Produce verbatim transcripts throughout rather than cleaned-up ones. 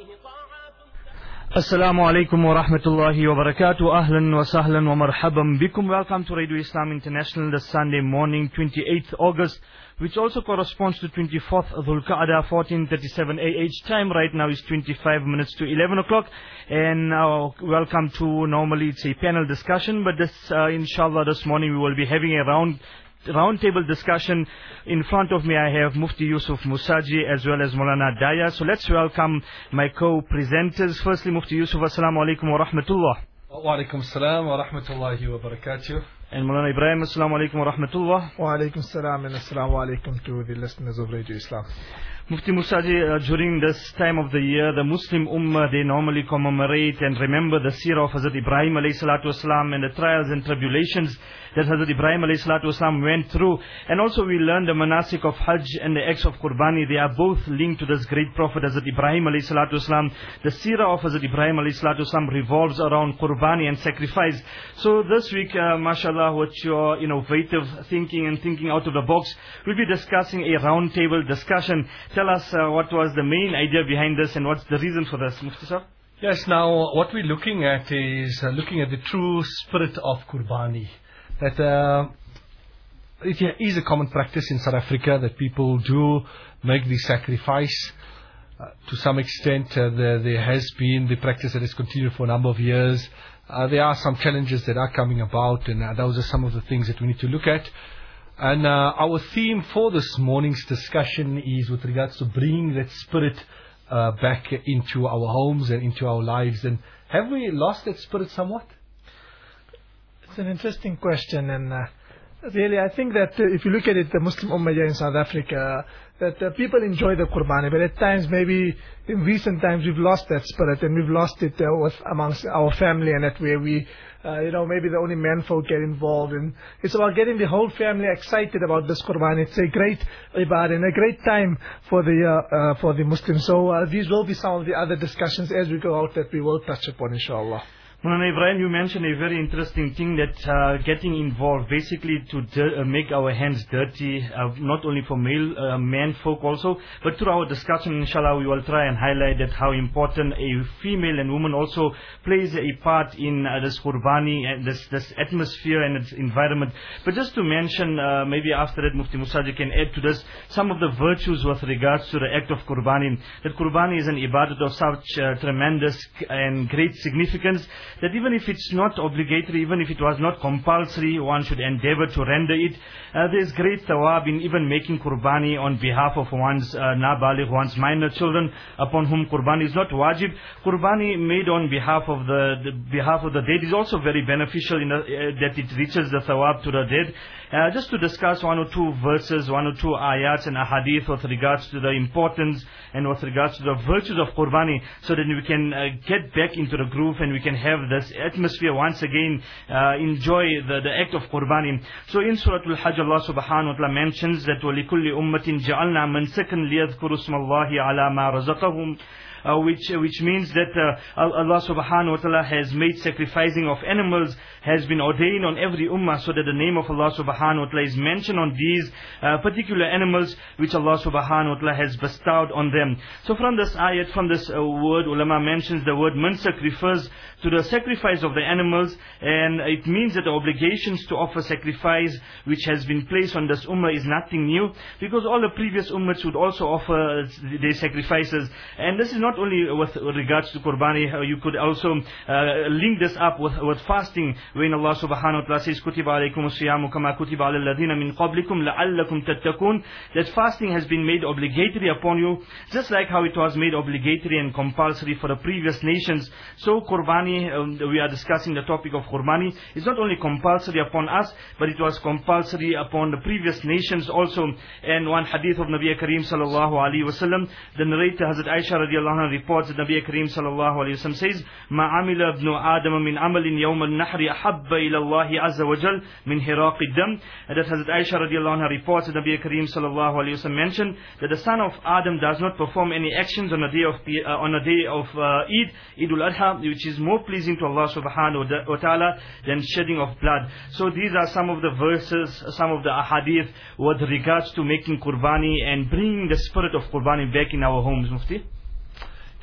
Assalamu alaikum wa rahmatullahi wa barakatuh. Ahlan wa sahlan wa marhaban bikum. Welcome to Radio Islam International, the Sunday morning, twenty-eighth August, which also corresponds to twenty-fourth Dhul Qa'dah, fourteen thirty-seven A H. Time right now is twenty-five minutes to eleven o'clock. And now, welcome to, normally it's a panel discussion, but this, uh, inshallah, this morning we will be having a round roundtable discussion. In front of me I have Mufti Yusuf Musaji as well as Maulana Daya. So let's welcome my co-presenters. Firstly, Mufti Yusuf, assalamu alaikum wa rahmatullah. Wa alaikum assalam wa rahmatullahi wa barakatuh. And Maulana Ibrahim, assalamu alaikum wa rahmatullah. Wa alaikum assalam and assalamu alaikum to the listeners of Radio Islam. Mufti Musaji, uh, during this time of the year, the Muslim Ummah, they normally commemorate and remember the seerah of Hazrat Ibrahim alayhi salatu wasalam and the trials and tribulations that Hazrat Ibrahim alayhi salatu wasalam went through. And also we learn the manasik of Hajj and the acts of Qurbani. They are both linked to this great Prophet Hazrat Ibrahim alayhi salatu wasalam. The seerah of Hazrat Ibrahim alayhi salatu wasalam revolves around Qurbani and sacrifice. So this week, uh, mashallah, with your innovative thinking and thinking out of the box, we'll be discussing a roundtable discussion. Tell us uh, what was the main idea behind this and what's the reason for this, Mufti sir? Yes, now what we're looking at is uh, looking at the true spirit of Qurbani. That uh, it is a common practice in South Africa that people do make the sacrifice. Uh, to some extent, uh, there, there has been the practice that has continued for a number of years. Uh, there are some challenges that are coming about, and uh, those are some of the things that we need to look at. And uh, our theme for this morning's discussion is with regards to bringing that spirit uh, back into our homes and into our lives. And have we lost that spirit somewhat? It's an interesting question, and uh, really I think that uh, if you look at it, the Muslim Ummah here in South Africa, that uh, people enjoy the Qurbani, but at times, maybe in recent times, we've lost that spirit, and we've lost it uh, with amongst our family, and that way we Uh, you know, maybe the only menfolk get involved, and it's about getting the whole family excited about this Qurbani. It's a great ibadah and a great time for the uh, uh, for the Muslims. So uh, these will be some of the other discussions as we go out that we will touch upon, inshallah. Maulana Ibrahim, you mentioned a very interesting thing, that uh, getting involved, basically to uh, make our hands dirty, uh, not only for male uh, man folk also, but through our discussion, inshallah, we will try and highlight that how important a female and woman also plays a part in uh, this Qurbani and this, this atmosphere and its environment. But just to mention, uh, maybe after that Mufti Musaji can add to this, some of the virtues with regards to the act of Qurbani. That Qurbani is an ibadat of such uh, tremendous and great significance, that even if it's not obligatory, even if it was not compulsory, one should endeavor to render it. Uh, there's great thawab in even making Qurbani on behalf of one's uh, nabaligh, one's minor children, upon whom Qurbani is not wajib. Qurbani made on behalf of the, the behalf of the dead is also very beneficial in the, uh, that it reaches the thawab to the dead. Uh, just to discuss one or two verses, one or two ayats and ahadith with regards to the importance and with regards to the virtues of Qurbani, so that we can uh, get back into the groove and we can have this atmosphere once again, uh, enjoy the, the act of Qurbani. So in Surah Al-Hajj, Allah subhanahu wa ta'ala mentions that وَلِكُلِّ أُمَّةٍ جَعَلْنَا مَنْسَكًا لِيَذْكُرُوا اسْمَ اللَّهِ عَلَى مَا رَزَقَهُمْ. Uh, which which means that uh, Allah subhanahu wa ta'ala has made sacrificing of animals has been ordained on every ummah, so that the name of Allah subhanahu wa ta'ala is mentioned on these uh, particular animals which Allah subhanahu wa ta'ala has bestowed on them. So from this ayat, from this uh, word, ulama mentions the word mansak refers to the sacrifice of the animals, and it means that the obligations to offer sacrifice which has been placed on this ummah is nothing new, because all the previous ummahs would also offer their sacrifices. And this is not only with regards to Qurbani, uh, you could also uh, link this up with, with fasting, when Allah subhanahu wa ta'ala says, كُتِبَ عَلَيْكُمُ الصِّيَامُ كَمَا كُتِبَ عَلَى الَّذِينَ مِنْ قَبْلِكُمْ لَعَلَّكُمْ تَتَّقُونَ. That fasting has been made obligatory upon you, just like how it was made obligatory and compulsory for the previous nations. So Qurbani, um, we are discussing the topic of Qurbani, is not only compulsory upon us, but it was compulsory upon the previous nations also. And one hadith of Nabi Kareem sallallahu alaihi wasallam, the narrator Hazrat Aisha radiallahu anha reports that Nabi Kareem sallallahu alaihi wasallam says, "Ma amila ibnu Adam min amalin yawm al-nahri ahabba ila Allah azza wa jal min hiraq ad-dam." That Hazrat Aisha radiallahu anha reports that Nabi Kareem sallallahu alaihi wasallam mentioned that the son of Adam does not perform any actions on a day of uh, on a day of uh, Eid, Eid al-Adha, which is more pleasing to Allah subhanahu wa ta'ala than shedding of blood. So these are some of the verses, some of the ahadith with regards to making Qurbani and bringing the spirit of Qurbani back in our homes, Mufti.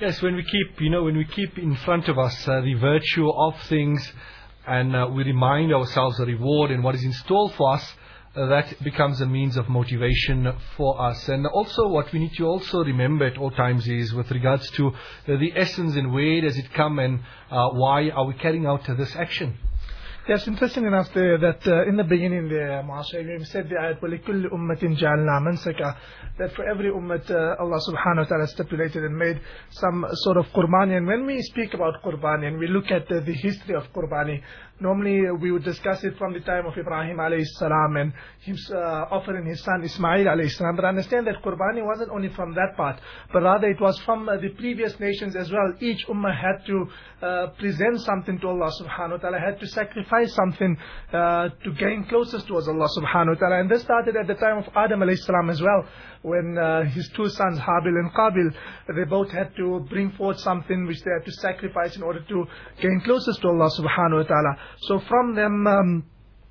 Yes, when we keep, you know, when we keep in front of us uh, the virtue of things, and uh, we remind ourselves the reward and what is in store for us, uh, that becomes a means of motivation for us. And also what we need to also remember at all times is with regards to uh, the essence and where does it come, and uh, why are we carrying out uh, this action. Yes, interesting enough there that uh, in the beginning there, Masha, we said the ayat, وَلِكُلِّ أُمَّةٍ جَعَلْنَا مَنْسَكًا, that for every ummah, uh, Allah subhanahu wa ta'ala stipulated and made some sort of qurbani. And when we speak about qurbani and we look at uh, the history of qurbani, normally uh, we would discuss it from the time of Ibrahim alayhi salam and his uh, offering his son Ismail alayhi salam. But understand that qurbani wasn't only from that part, but rather it was from uh, the previous nations as well. Each ummah had to uh, present something to Allah subhanahu wa ta'ala, had to sacrifice something uh, to gain closest towards Allah subhanahu wa ta'ala. And this started at the time of Adam alayhi salam as well, when uh, his two sons Habil and Qabil, they both had to bring forth something which they had to sacrifice in order to gain closest to Allah subhanahu wa ta'ala. So from them, um,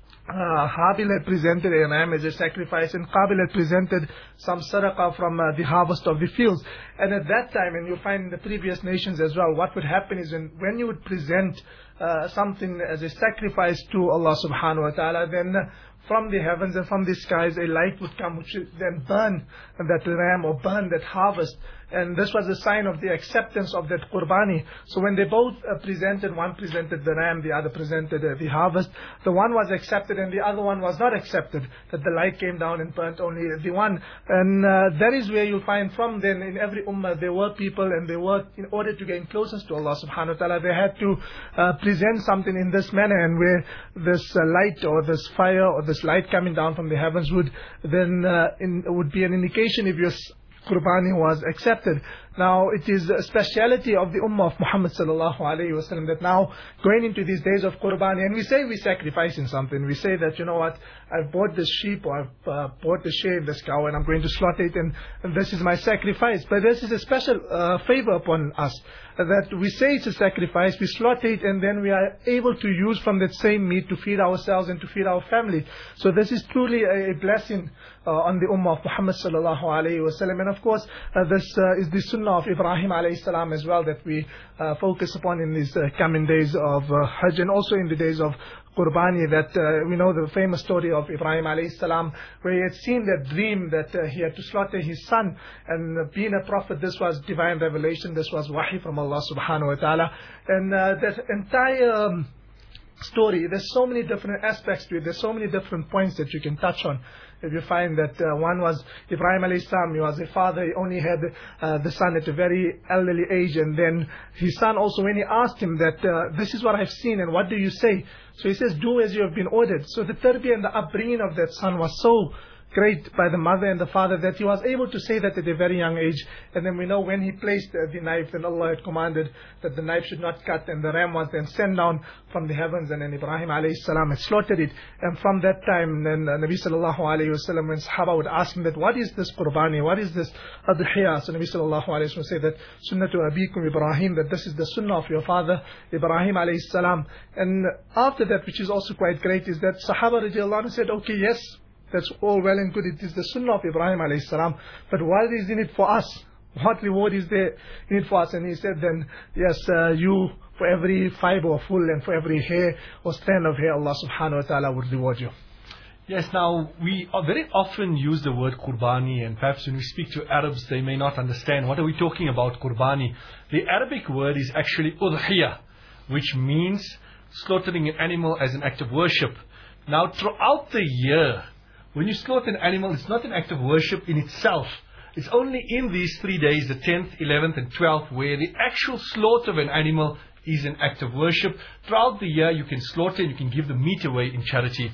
uh, Habil had presented a ram as a sacrifice, and Qabil had presented some sadaqah from uh, the harvest of the fields. And at that time, and you find in the previous nations as well, what would happen is when, when you would present uh, something as a sacrifice to Allah subhanahu wa ta'ala, then uh, from the heavens and from the skies a light would come which would then burn that ram or burn that harvest. And this was a sign of the acceptance of that qurbani. So when they both uh, presented, one presented the ram, the other presented uh, the harvest, the one was accepted and the other one was not accepted, that the light came down and burnt only the one. And uh, that is where you'll find from then in every ummah there were people, and they were, in order to gain closest to Allah subhanahu wa ta'ala, they had to uh, present something in this manner, and where this uh, light or this fire or this light coming down from the heavens would then uh, in, would be an indication if your qurbani was accepted. Now it is a speciality of the ummah of Muhammad sallallahu alayhi wa sallam that now going into these days of qurbani, and we say we're sacrificing something, we say that, you know what, I've bought this sheep or I've uh, bought the sheep, this cow, and I'm going to slaughter it, and, and this is my sacrifice. But this is a special uh, favor upon us, uh, that we say it's a sacrifice, we slaughter it, and then we are able to use from that same meat to feed ourselves and to feed our family. So this is truly a, a blessing uh, on the ummah of Muhammad sallallahu alayhi wa sallam. And of course uh, this uh, is the sunnah of Ibrahim alayhi salam as well, that we uh, focus upon in these uh, coming days of uh, Hajj, and also in the days of qurbani, that uh, we know the famous story of Ibrahim alayhi salam, where he had seen that dream that uh, he had to slaughter his son, and uh, being a prophet, this was divine revelation, this was wahi from Allah subhanahu wa ta'ala. And uh, that entire um, story, there's so many different aspects to it, there's so many different points that you can touch on. If you find that uh, one was Ibrahim alayhi salam, he was a father, he only had uh, the son at a very elderly age, and then his son also, when he asked him that uh, this is what I've seen and what do you say, so he says, do as you have been ordered. So the tarbiyah and the upbringing of that son was so great by the mother and the father that he was able to say that at a very young age. And then we know when he placed uh, the knife, then Allah had commanded that the knife should not cut, and the ram was then sent down from the heavens, and then Ibrahim alayhi salam had slaughtered it. And from that time, then uh, Nabi sallallahu alayhi wa sallam, when Sahaba would ask him that, what is this qurbani, what is this adhiyah? So Nabi sallallahu alayhi wa sallam said that, sunnatu abikum Ibrahim, that this is the sunnah of your father Ibrahim alayhi salam. And after that, which is also quite great, is that Sahaba radiallahu anhu said, okay, yes, that's all well and good, it is the sunnah of Ibrahim alayhi salam, but what is in it for us? What reward is there in it for us? And he said then, yes, uh, you, for every fiber of wool and for every hair or strand of hair, Allah subhanahu wa ta'ala would reward you. Yes, now we are very often use the word qurbani, and perhaps when we speak to Arabs they may not understand what are we talking about qurbani. The Arabic word is actually udhiyah, which means slaughtering an animal as an act of worship. Now throughout the year, when you slaughter an animal, it's not an act of worship in itself. It's only in these three days, the tenth, eleventh and twelfth, where the actual slaughter of an animal is an act of worship. Throughout the year you can slaughter and you can give the meat away in charity.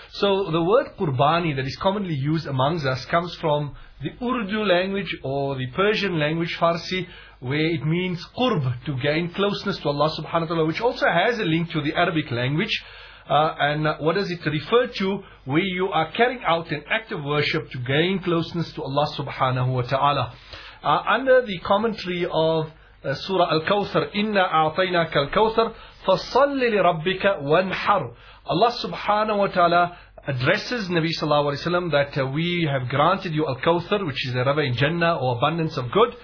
So the word qurbani that is commonly used amongst us comes from the Urdu language or the Persian language, Farsi, where it means qurb, to gain closeness to Allah subhanahu wa ta'ala, which also has a link to the Arabic language. Uh, and uh, what does it refer to? Where you are carrying out an act of worship to gain closeness to Allah subhanahu wa ta'ala. Uh, under the commentary of uh, Surah Al-Kawthar, Inna a'tainaka al-Kawthar, fasalli li rabbika wanhar. Allah subhanahu wa ta'ala addresses Nabi sallallahu alayhi wa sallam that uh, we have granted you Al-Kawthar, which is a river in Jannah or abundance of good.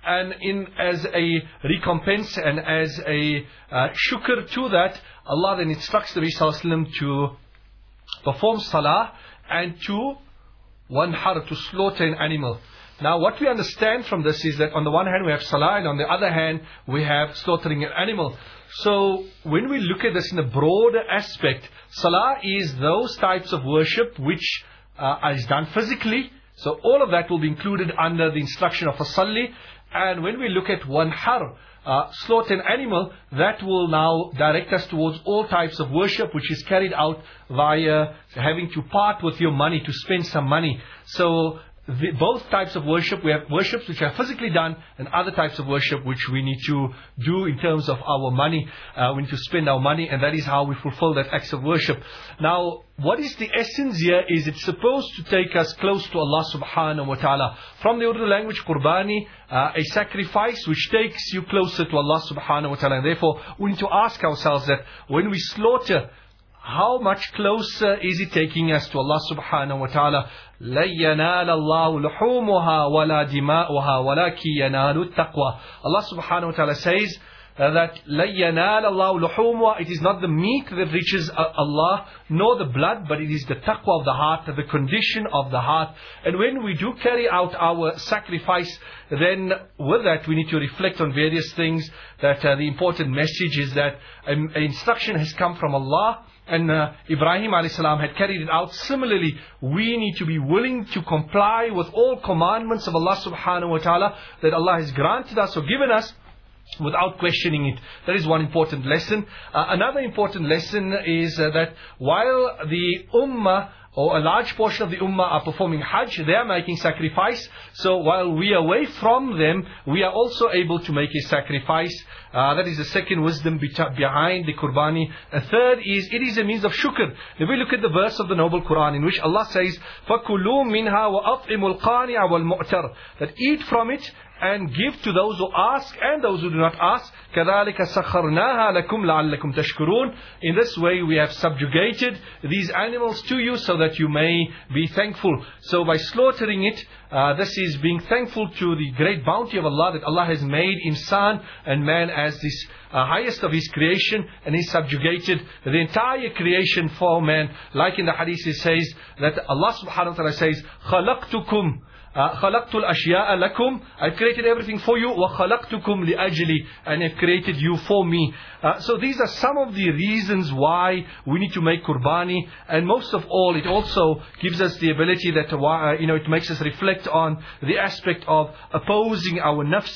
and in as a recompense and as a uh, shukr to that, Allah then instructs the Prophet to perform salah and to wanhar, to slaughter an animal. Now what we understand from this is that on the one hand we have salah, and on the other hand we have slaughtering an animal. So when we look at this in a broader aspect, salah is those types of worship which uh, is done physically. So all of that will be included under the instruction of a salli. And when we look at wanhar, uh, slaughter an animal, that will now direct us towards all types of worship which is carried out via having to part with your money, to spend some money. So The, both types of worship, we have worships which are physically done, and other types of worship which we need to do in terms of our money. Uh, we need to spend our money, and that is how we fulfill that acts of worship. Now, what is the essence here is it's supposed to take us close to Allah subhanahu wa ta'ala. From the Urdu language, qurbani, uh, a sacrifice which takes you closer to Allah subhanahu wa ta'ala. And therefore, we need to ask ourselves that when we slaughter, how much closer is it taking us to Allah subhanahu wa ta'ala? لَن يَنَالَ اللَّهُ لُحُومُهَا وَلَا دِمَاؤُهَا وَلَكِنْ يَنَالُ التَّقْوَى. Allah subhanahu wa ta'ala says uh, that لَن يَنَالَ اللَّهُ لُحُومُهَا, it is not the meat that reaches uh, Allah, nor the blood, but it is the taqwa of the heart, the condition of the heart. And when we do carry out our sacrifice, then with that we need to reflect on various things. That uh, the important message is that um, an instruction has come from Allah, and uh, Ibrahim alayhi salam had carried it out. Similarly, we need to be willing to comply with all commandments of Allah subhanahu wa ta'ala that Allah has granted us or given us, without questioning it. That is one important lesson. Uh, another important lesson is uh, that while the ummah or a large portion of the ummah are performing hajj, they are making sacrifice. So while we are away from them, we are also able to make a sacrifice. Uh, that is the second wisdom behind the qurbani. A third is, it is a means of shukr. If we look at the verse of the noble Quran in which Allah says, فَكُلُوا مِنْهَا وَأَطْعِمُوا الْقَانِعَ وَالْمُعْتَرِ, that eat from it and give to those who ask and those who do not ask. كَذَلِكَ سَخَّرْنَاهَا لَكُمْ لَعَلَّكُمْ تَشْكُرُونَ. In this way we have subjugated these animals to you so that you may be thankful. So by slaughtering it, uh, this is being thankful to the great bounty of Allah, that Allah has made insan and man as this uh, highest of His creation, and He subjugated the entire creation for man. Like in the hadith it says that Allah subhanahu wa ta'ala says, خَلَقْتُكُمْ خَلَقْتُ الْأَشْيَاءَ لَكُمْ, I've created everything for you. وَخَلَقْتُكُمْ لِأَجْلِ, and I've created you for me. Uh, so these are some of the reasons why we need to make qurbani. And most of all, it also gives us the ability that, uh, you know, it makes us reflect on the aspect of opposing our nafs.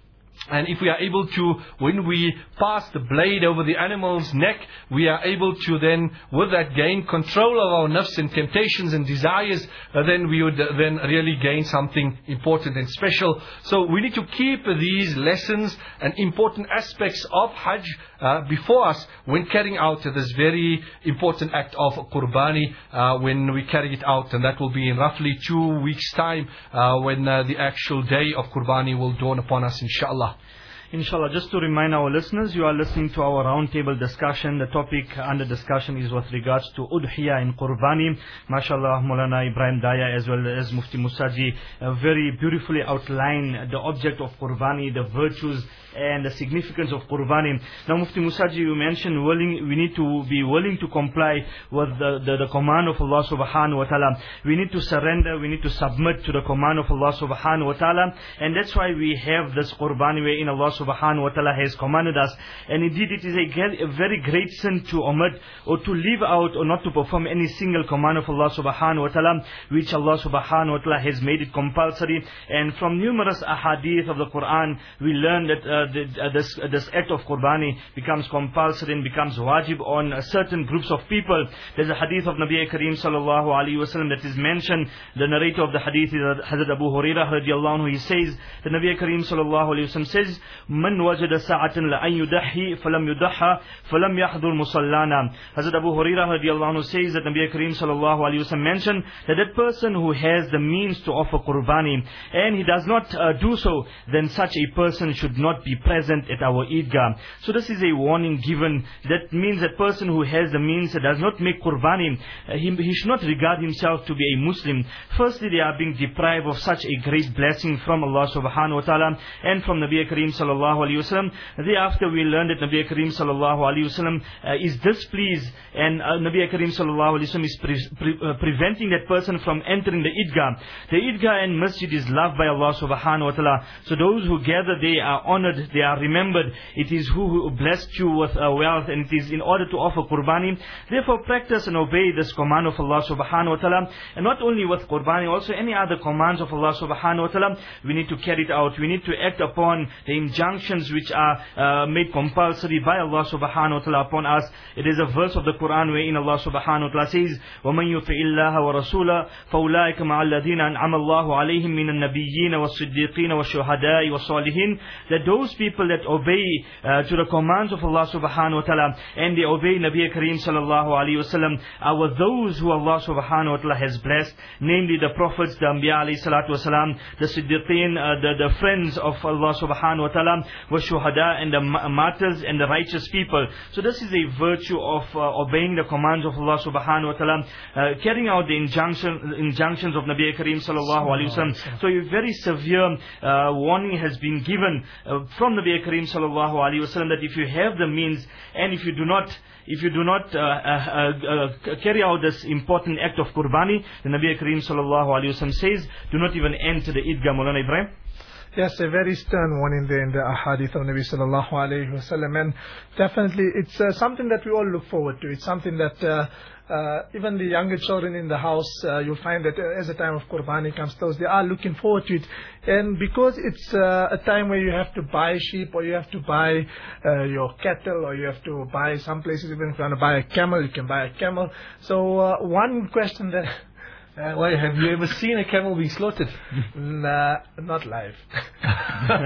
And if we are able to, when we pass the blade over the animal's neck, we are able to then, with that, gain control of our nafs and temptations and desires, uh, then we would uh, then really gain something important and special. So we need to keep these lessons and important aspects of Hajj uh, before us when carrying out this very important act of qurbani, uh, when we carry it out. And that will be in roughly two weeks' time, uh, when uh, the actual day of qurbani will dawn upon us, inshallah. Inshallah, just to remind our listeners, you are listening to our roundtable discussion. The topic under discussion is with regards to Udhiyah and Qurbani. MashaAllah, Maulana Ibrahim Daya as well as Mufti Musaji uh, very beautifully outline the object of Qurbani, the virtues and the significance of Qurbani. Now Mufti Musaji, you mentioned willing, we need to be willing to comply with the, the, the command of Allah subhanahu wa ta'ala. We need to surrender, we need to submit to the command of Allah subhanahu wa ta'ala. And that's why we have this Qurbani wherein Allah subhanahu wa ta'ala has commanded us. And indeed it is a, a very great sin to omit or to leave out or not to perform any single command of Allah subhanahu wa ta'ala, which Allah subhanahu wa ta'ala has made it compulsory. And from numerous ahadith of the Quran, we learn that uh, the, uh, this, uh, this act of Qurbani becomes compulsory and becomes wajib on uh, certain groups of people. There's a hadith of Nabi Kareem sallallahu alayhi wa sallam that is mentioned. The narrator of the hadith is Hazrat Abu Hurairah radiallahu anhu. He says, the Nabi Kareem sallallahu alayhi wa sallam says, من وجد ساعة لأن يضحي فلم يضحى فلم يحضر مصلانا. Hazrat Abu Hurairah radiallahu anhu says that Nabi Kareem sallallahu alayhi wa sallam mentioned that that person who has the means to offer Qurbani and he does not uh, do so, then such a person should not be present at our Eidgah. So this is a warning given. That means that person who has the means that does not make Qurbani, uh, he, he should not regard himself to be a Muslim. Firstly, they are being deprived of such a great blessing from Allah subhanahu wa ta'ala and from Nabi Kareem sallallahu alayhi wa sallam. Thereafter we learned that Nabi Kareem sallallahu alayhi wa sallam uh, is displeased, and uh, Nabi Kareem sallallahu alayhi wa sallam is pre pre uh, preventing that person from entering the Eidgah. The Eidgah and Masjid is loved by Allah subhanahu wa ta'ala. So those who gather, they are honored, they are remembered. It is who, who blessed you with uh, wealth, and it is in order to offer Qurbani. Therefore practice and obey this command of Allah subhanahu wa ta'ala. And not only with Qurbani, also any other commands of Allah subhanahu wa ta'ala, we need to carry it out. We need to act upon the injunctions which are uh, made compulsory by Allah subhanahu wa ta'ala upon us. It is a verse of the Quran wherein Allah subhanahu wa ta'ala says, وَمَنْ يُطِعِ اللَّهَ وَرَسُولَهُ فَأُولَٰئِكَ مَعَ الَّذِينَ أَنْعَمَ اللَّهُ عَلَيْهِمْ مِنَ النَّبِيِّينَ وَالصِّدِّيقِينَ وَالشُّهَدَاءِ وَالصَّالِحِينَ. That those people that obey uh, to the commands of Allah subhanahu wa ta'ala and they obey Nabi Kareem sallallahu alayhi wa sallam are with those who Allah subhanahu wa ta'ala has blessed, namely the prophets, the Anbiya alayhi salatu wa salam, the Siddiqeen, uh, the, the friends of Allah subhanahu wa ta'ala, wa shuhada, and the martyrs and the righteous people. So this is a virtue of uh, obeying the commands of Allah subhanahu wa ta'ala, uh, carrying out the injunction, injunctions of Nabi Kareem sallallahu alayhi wa sallam. So a very severe uh, warning has been given uh, from Nabi Kareem sallallahu alayhi wa sallam that if you have the means and if you do not If you do not uh, uh, uh, carry out this important act of Qurbani, the Nabi Kareem sallallahu alayhi wa sallam says, do not even enter the Eidgah. Maulana Ibrahim? Yes, a very stern warning there in the ahadith of Nabi sallallahu alayhi wa sallam. And definitely it's uh, something that we all look forward to. It's something that uh, uh, even the younger children in the house, uh, you'll find that uh, as the time of Qurbani comes close, they are looking forward to it. And because it's uh, a time where you have to buy sheep, or you have to buy uh, your cattle, or you have to buy some places, even if you want to buy a camel, you can buy a camel. So uh, one question that... Uh, why, have you ever seen a camel being slaughtered? Nah, not live. I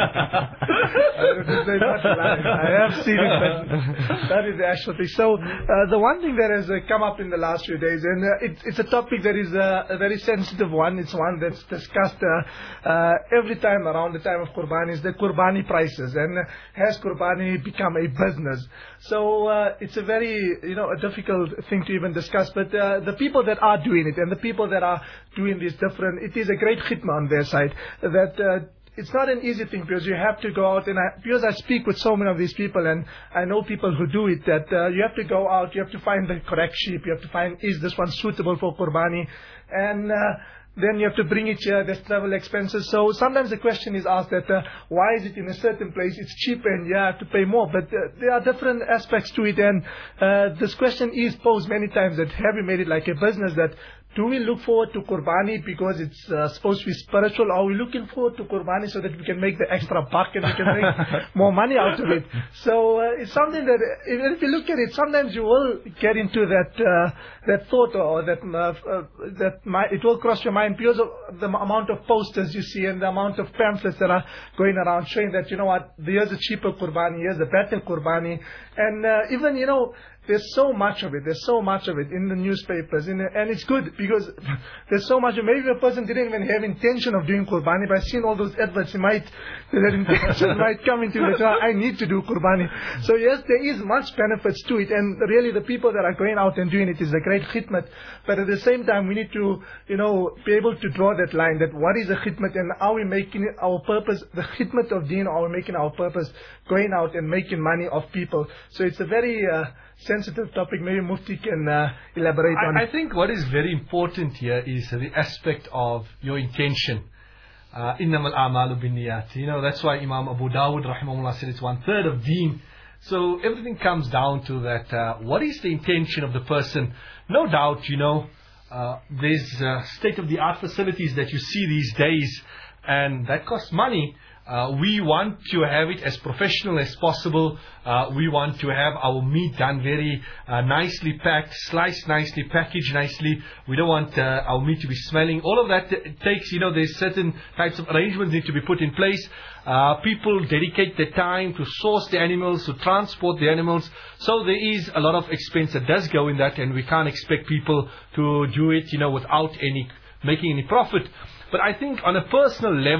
would say not live. I have seen it, but that is the actual thing. So, uh, the one thing that has uh, come up in the last few days, and uh, it, it's a topic that is uh, a very sensitive one. It's one that's discussed uh, uh, every time around the time of Qurbani, is the Qurbani prices. And uh, has Qurbani become a business? So, uh, it's a very, you know, a difficult thing to even discuss. But uh, the people that are doing it, and the people that are doing this different, it is a great khidmah on their side, that uh, it's not an easy thing, because you have to go out, and I, because I speak with so many of these people, and I know people who do it, that uh, you have to go out, you have to find the correct sheep, you have to find, is this one suitable for Qurbani, and uh, then you have to bring it here, there's travel expenses. So sometimes the question is asked that uh, why is it in a certain place it's cheaper and you have to pay more, but uh, there are different aspects to it, and uh, this question is posed many times, that have you made it like a business, that do we look forward to Qurbani because it's uh, supposed to be spiritual, or are we looking forward to Qurbani so that we can make the extra buck and we can make more money out of it? So uh, it's something that, even if you look at it, sometimes you will get into that uh, that thought, or that uh, uh, that might, it will cross your mind because of the amount of posters you see and the amount of pamphlets that are going around showing that, you know what, here's a cheaper Qurbani, here's a better Qurbani, and uh, even, you know, there's so much of it. There's so much of it in the newspapers, in the, and it's good because there's so much. Maybe a person didn't even have intention of doing Qurbani, but seeing all those adverts, he might, that intention might come into it. Oh, I need to do Qurbani. So yes, there is much benefits to it, and really the people that are going out and doing it is a great khidmat. But at the same time, we need to, you know, be able to draw that line. That what is a khidmat, and are we making it our purpose, the khidmat of Deen, or are we making our purpose going out and making money off people? So it's a very uh, sensitive topic. Maybe Mufti can uh, elaborate I, on I it. I think what is very important here is the aspect of your intention. Innamal a'malu binniyat. You know, that's why Imam Abu Dawud rahimahullah said it's one third of deen. So everything comes down to that. Uh, what is the intention of the person? No doubt, you know, uh, there's uh, state-of-the-art facilities that you see these days, and that costs money. Uh, we want to have it as professional as possible. Uh, we want to have our meat done very uh, nicely packed, sliced nicely, packaged nicely. We don't want uh, our meat to be smelling. All of that t- takes, you know, there's certain types of arrangements need to be put in place. Uh, people dedicate their time to source the animals, to transport the animals. So there is a lot of expense that does go in that, and we can't expect people to do it, you know, without any making any profit. But I think on a personal level,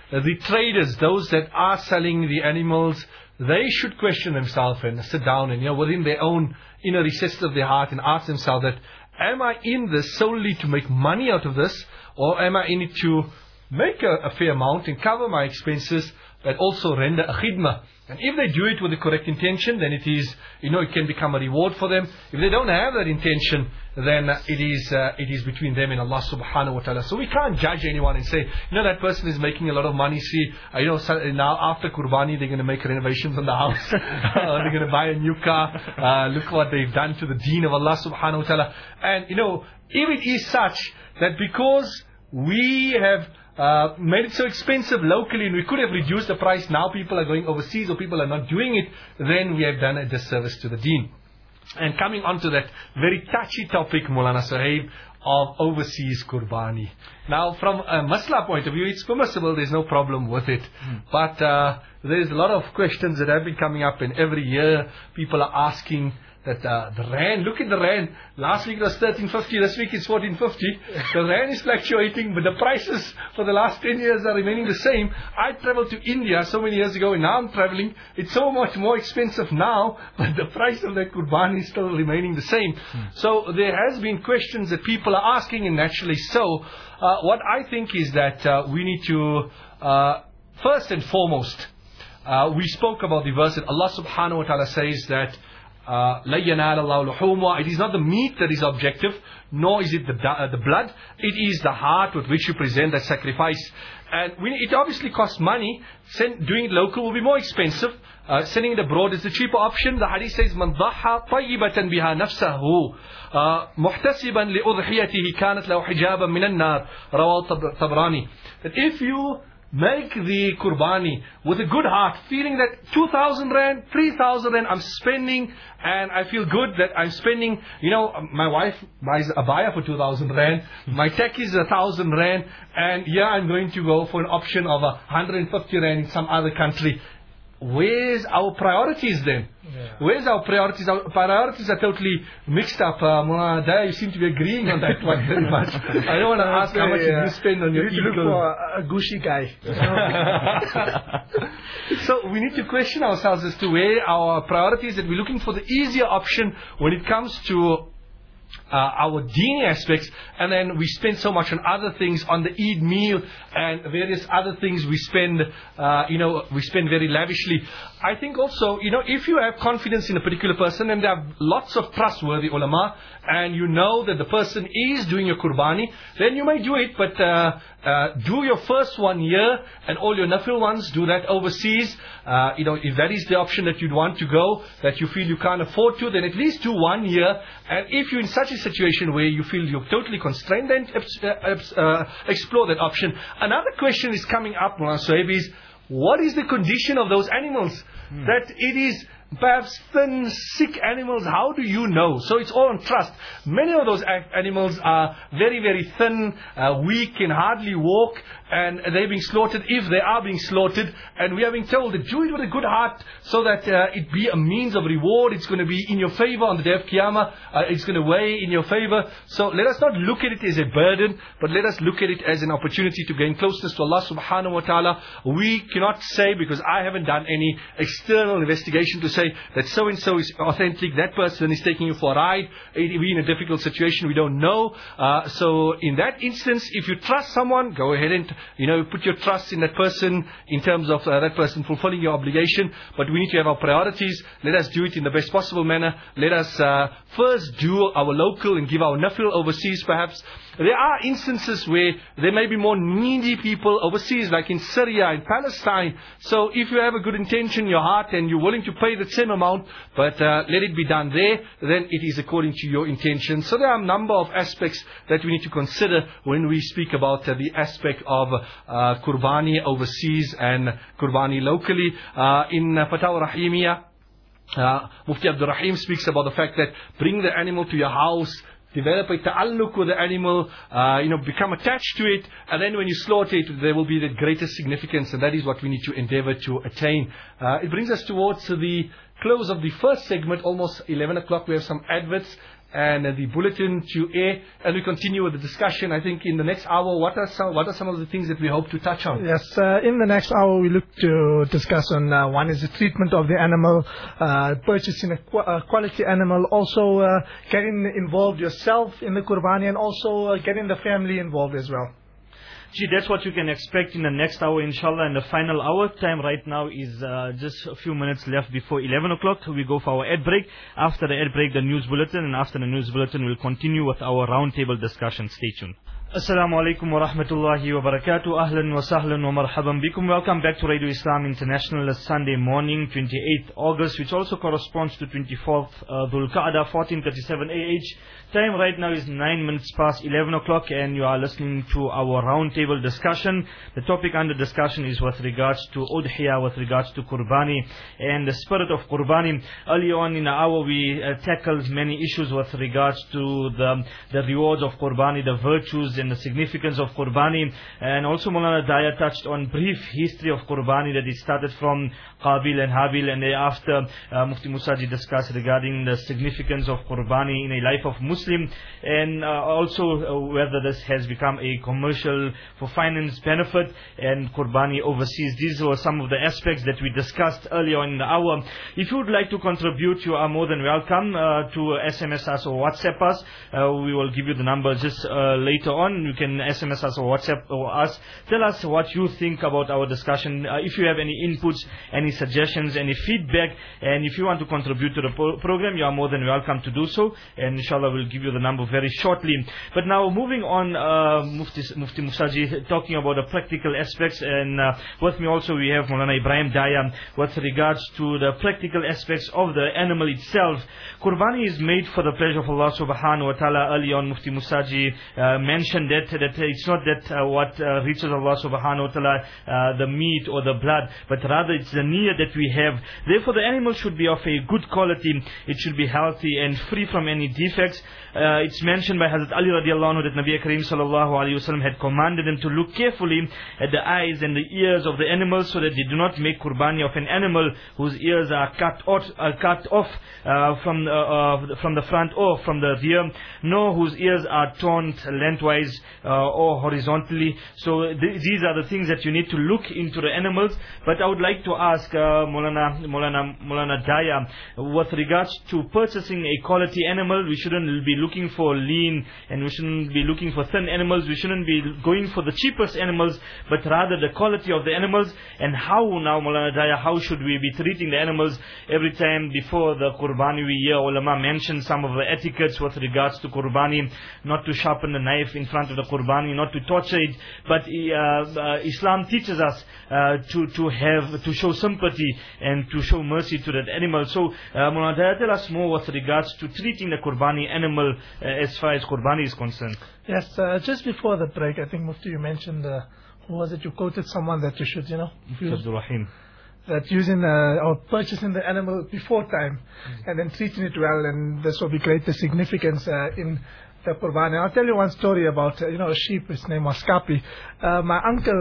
uh, the traders, those that are selling the animals, they should question themselves and sit down and, you know, within their own inner recesses of their heart and ask themselves that, am I in this solely to make money out of this, or am I in it to make a, a fair amount and cover my expenses, but also render a khidmah? And if they do it with the correct intention, then it is, you know, it can become a reward for them. If they don't have that intention, then uh, it is uh, it is between them and Allah subhanahu wa ta'ala. So we can't judge anyone and say, you know, that person is making a lot of money. See, uh, you know, so now after Qurbani, they're going to make renovations on the house. They're going to buy a new car. Uh, look what they've done to the deen of Allah subhanahu wa ta'ala. And, you know, if it is such that because we have Uh, made it so expensive locally and we could have reduced the price, now people are going overseas or people are not doing it, then we have done a disservice to the deen. And coming on to that very touchy topic, Maulana Suhaib, of overseas Qurbani. Now from a Masla point of view, it's permissible, there's no problem with it. Mm. But uh, there's a lot of questions that have been coming up, and every year people are asking that uh, the rand, look at the rand. Last week it was thirteen fifty, this week it's fourteen fifty. The rand is fluctuating, but the prices for the last ten years are remaining the same. I traveled to India so many years ago, and now I'm traveling. It's so much more expensive now, but the price of the Qurbani is still remaining the same. Hmm. So there has been questions that people are asking, and naturally so. Uh, what I think is that uh, we need to, uh, first and foremost, uh, we spoke about the verse that Allah subhanahu wa ta'ala says that Uh, it is not the meat that is objective, nor is it the, uh, the blood. It is the heart with which you present that sacrifice. And we, it obviously costs money. Send, doing it local will be more expensive. Uh, sending it abroad is the cheaper option. The hadith says, "Man dhaha tayyibatan biha nafsahu, muhtasiban li'udhiyatihi kanat lahu hijaban minan nar." Rawahu Tabrani. That if you make the Qurbani with a good heart, feeling that two thousand rand, three thousand rand I'm spending, and I feel good that I'm spending, you know, my wife buys a abaya for two thousand rand, my tech is a thousand rand, and yeah, I'm going to go for an option of a one hundred fifty rand in some other country. Where's our priorities then? Yeah. Where's our priorities? Our priorities are totally mixed up. Uh, Mulana, you seem to be agreeing on that one very much. I don't want to ask how much uh, did you spend on your You look for a, a gushy guy. So we need to question ourselves as to where our priorities, that we're looking for the easier option when it comes to Uh, our deen aspects, and then we spend so much on other things, on the Eid meal and various other things we spend, uh, you know, we spend very lavishly. I think also, you know, if you have confidence in a particular person, and there are lots of trustworthy ulama, and you know that the person is doing your Qurbani, then you may do it, but uh, uh, do your first one year, and all your nafil ones, do that overseas. Uh, you know, if that is the option that you'd want to go, that you feel you can't afford to, then at least do one year. And if you're in such a situation where you feel you're totally constrained, then uh, uh, explore that option. Another question is coming up, Mulana Suhaib, is what is the condition of those animals? Hmm. That it is perhaps thin, sick animals, how do you know? So it's all on trust. Many of those animals are very, very thin, uh, weak, can hardly walk, and they're being slaughtered, if they are being slaughtered, and we are being told that do it with a good heart, so that uh, it be a means of reward, it's going to be in your favor on the day of Qiyamah, uh, it's going to weigh in your favor. So let us not look at it as a burden, but let us look at it as an opportunity to gain closeness to Allah subhanahu wa ta'ala. We cannot say, because I haven't done any external investigation to say that so-and-so is authentic, that person is taking you for a ride, we in a difficult situation, we don't know. Uh, so in that instance, if you trust someone, go ahead and, you know, put your trust in that person in terms of uh, that person fulfilling your obligation. But we need to have our priorities. Let us do it in the best possible manner. Let us uh, first do our local and give our nafil overseas perhaps. There are instances where there may be more needy people overseas, like in Syria and Palestine. So if you have a good intention in your heart and you're willing to pay the same amount, but uh, let it be done there, then it is according to your intention. So there are a number of aspects that we need to consider when we speak about uh, the aspect of uh, Qurbani overseas and Qurbani locally. Uh, in uh, Fatawa Rahimiyah, uh, Mufti Abdul Rahim speaks about the fact that bring the animal to your house, develop a ta'alluq with the animal, uh, you know, become attached to it, and then when you slaughter it, there will be the greatest significance, and that is what we need to endeavor to attain. Uh, it brings us towards the close of the first segment, almost eleven o'clock. We have some adverts, and uh, the bulletin to air, and we continue with the discussion. I think in the next hour, what are some, what are some of the things that we hope to touch on? Yes, uh, in the next hour we look to discuss on uh, one is the treatment of the animal, uh, purchasing a, qu a quality animal, also uh, getting involved yourself in the Qurbani, and also uh, getting the family involved as well. Gee, that's what you can expect in the next hour, inshallah. And the final hour time right now is uh, just a few minutes left before eleven o'clock. We go for our ad break. After the ad break, the news bulletin. And after the news bulletin, we'll continue with our roundtable discussion. Stay tuned. Assalamu alaikum wa rahmatullahi wa barakatuh. Ahlan wa sahlan wa marhaban bikum. Welcome back to Radio Islam International. It's Sunday morning, twenty-eighth August, which also corresponds to twenty-fourth uh, Dhul Qa'dah, fourteen thirty-seven A H. Time right now is nine minutes past eleven o'clock, and you are listening to our roundtable discussion. The topic under discussion is with regards to Udhiyah, with regards to Qurbani, and the spirit of Qurbani. Early on in the hour, we uh, tackled many issues with regards to the, the rewards of Qurbani, the virtues and the significance of Qurbani, and also Maulana Daya touched on brief history of Qurbani, that it started from Qabil and Habil, and thereafter uh, Mufti Musaji discussed regarding the significance of Qurbani in a life of Muslim. And uh, also uh, whether this has become a commercial for finance benefit and Qurbani overseas. These were some of the aspects that we discussed earlier in the hour. If you would like to contribute, you are more than welcome uh, to S M S us or WhatsApp us. Uh, we will give you the number just uh, later on. You can S M S us or WhatsApp or us. Tell us what you think about our discussion. Uh, if you have any inputs, any suggestions, any feedback, and if you want to contribute to the pro program, you are more than welcome to do so. And inshallah, we'll give you the number very shortly. But now moving on, uh, Mufti, Mufti Musaji talking about the practical aspects, and uh, with me also we have Maulana Ibrahim Daya with regards to the practical aspects of the animal itself. Qurbani is made for the pleasure of Allah subhanahu wa ta'ala. Early on Mufti Musaji uh, mentioned that, that it's not that uh, what uh, reaches Allah subhanahu wa ta'ala, uh, the meat or the blood, but rather it's the niyyah that we have. Therefore the animal should be of a good quality, it should be healthy and free from any defects. Uh, it's mentioned by Hazrat Ali radiallahu anhu that Nabi Kareem sallallahu alayhi wa sallam had commanded them to look carefully at the eyes and the ears of the animals, so that they do not make Qurbani of an animal whose ears are cut off, uh, cut off uh, from, uh, uh, from the front or from the rear, nor whose ears are torn lengthwise uh, or horizontally. So th these are the things that you need to look into the animals. But I would like to ask uh, Maulana, Maulana, Maulana Daya, with regards to purchasing a quality animal, we shouldn't be looking for lean, and we shouldn't be looking for thin animals. We shouldn't be going for the cheapest animals, but rather the quality of the animals. And how now, Maulana Daya, how should we be treating the animals? Every time before the Qurbani we hear ulama mention some of the etiquettes with regards to Qurbani, not to sharpen the knife in front of the Qurbani, not to torture it, but uh, uh, Islam teaches us uh, to, to have, to show sympathy and to show mercy to that animal. So uh, Maulana Daya, tell us more with regards to treating the Qurbani animal uh, as far as Qurbani is concerned. Yes, uh, just before the break, I think Mufti, you mentioned, uh, who was it, you quoted someone that you should, you know, use, that using uh, or purchasing the animal before time mm. and then treating it well, and this will be great, the significance uh, in the Qurbani. I'll tell you one story about, uh, you know, a sheep. His name was Skapi. Uh, my uncle,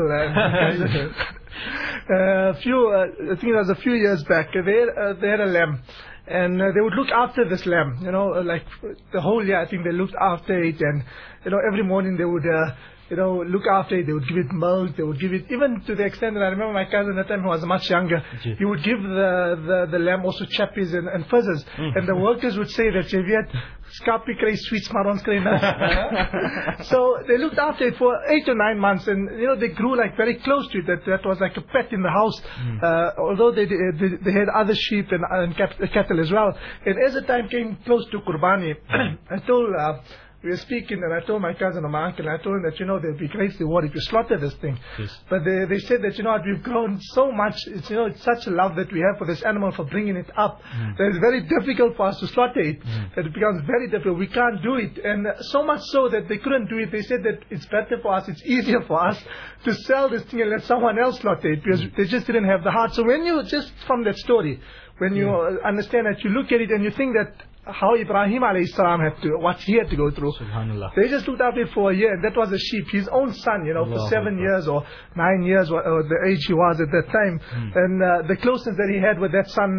uh, a few, uh, I think it was a few years back, they, uh, they had a lamb. And uh, they would look after this lamb, you know, like the whole year. I think they looked after it, and you know, every morning they would, uh, you know, look after it. They would give it milk. They would give it, even to the extent that I remember my cousin at the time, who was much younger, Gee. he would give the, the, the lamb also chappies and, and fizzes. Mm. And the workers would say that Javiet, Skapi kry sweet marons kry na. So they looked after it for eight or nine months, and you know, they grew like very close to it. That that was like a pet in the house. Mm. Uh, although they, they they had other sheep and, and cattle as well. And as the time came close to Qurbani, I told. Uh, We were speaking, and I told my cousin and my uncle, and I told him that, you know, there'd be great reward if you slaughter this thing. Yes. But they, they said that, you know, we've grown so much, it's, you know, it's such a love that we have for this animal, for bringing it up, mm. that it's very difficult for us to slaughter it, mm. that it becomes very difficult. We can't do it. And so much so that they couldn't do it. They said that it's better for us, it's easier for us to sell this thing and let someone else slaughter it, because mm. they just didn't have the heart. So when you, just from that story, when you mm. understand that, you look at it and you think that, how Ibrahim alayhi salam had to, what he had to go through. Subhanallah. They just looked after it for a year, and that was a sheep, his own son, you know, Allah for seven Allah. years or nine years, or, or the age he was at that time. Hmm. And uh, the closeness that he had with that son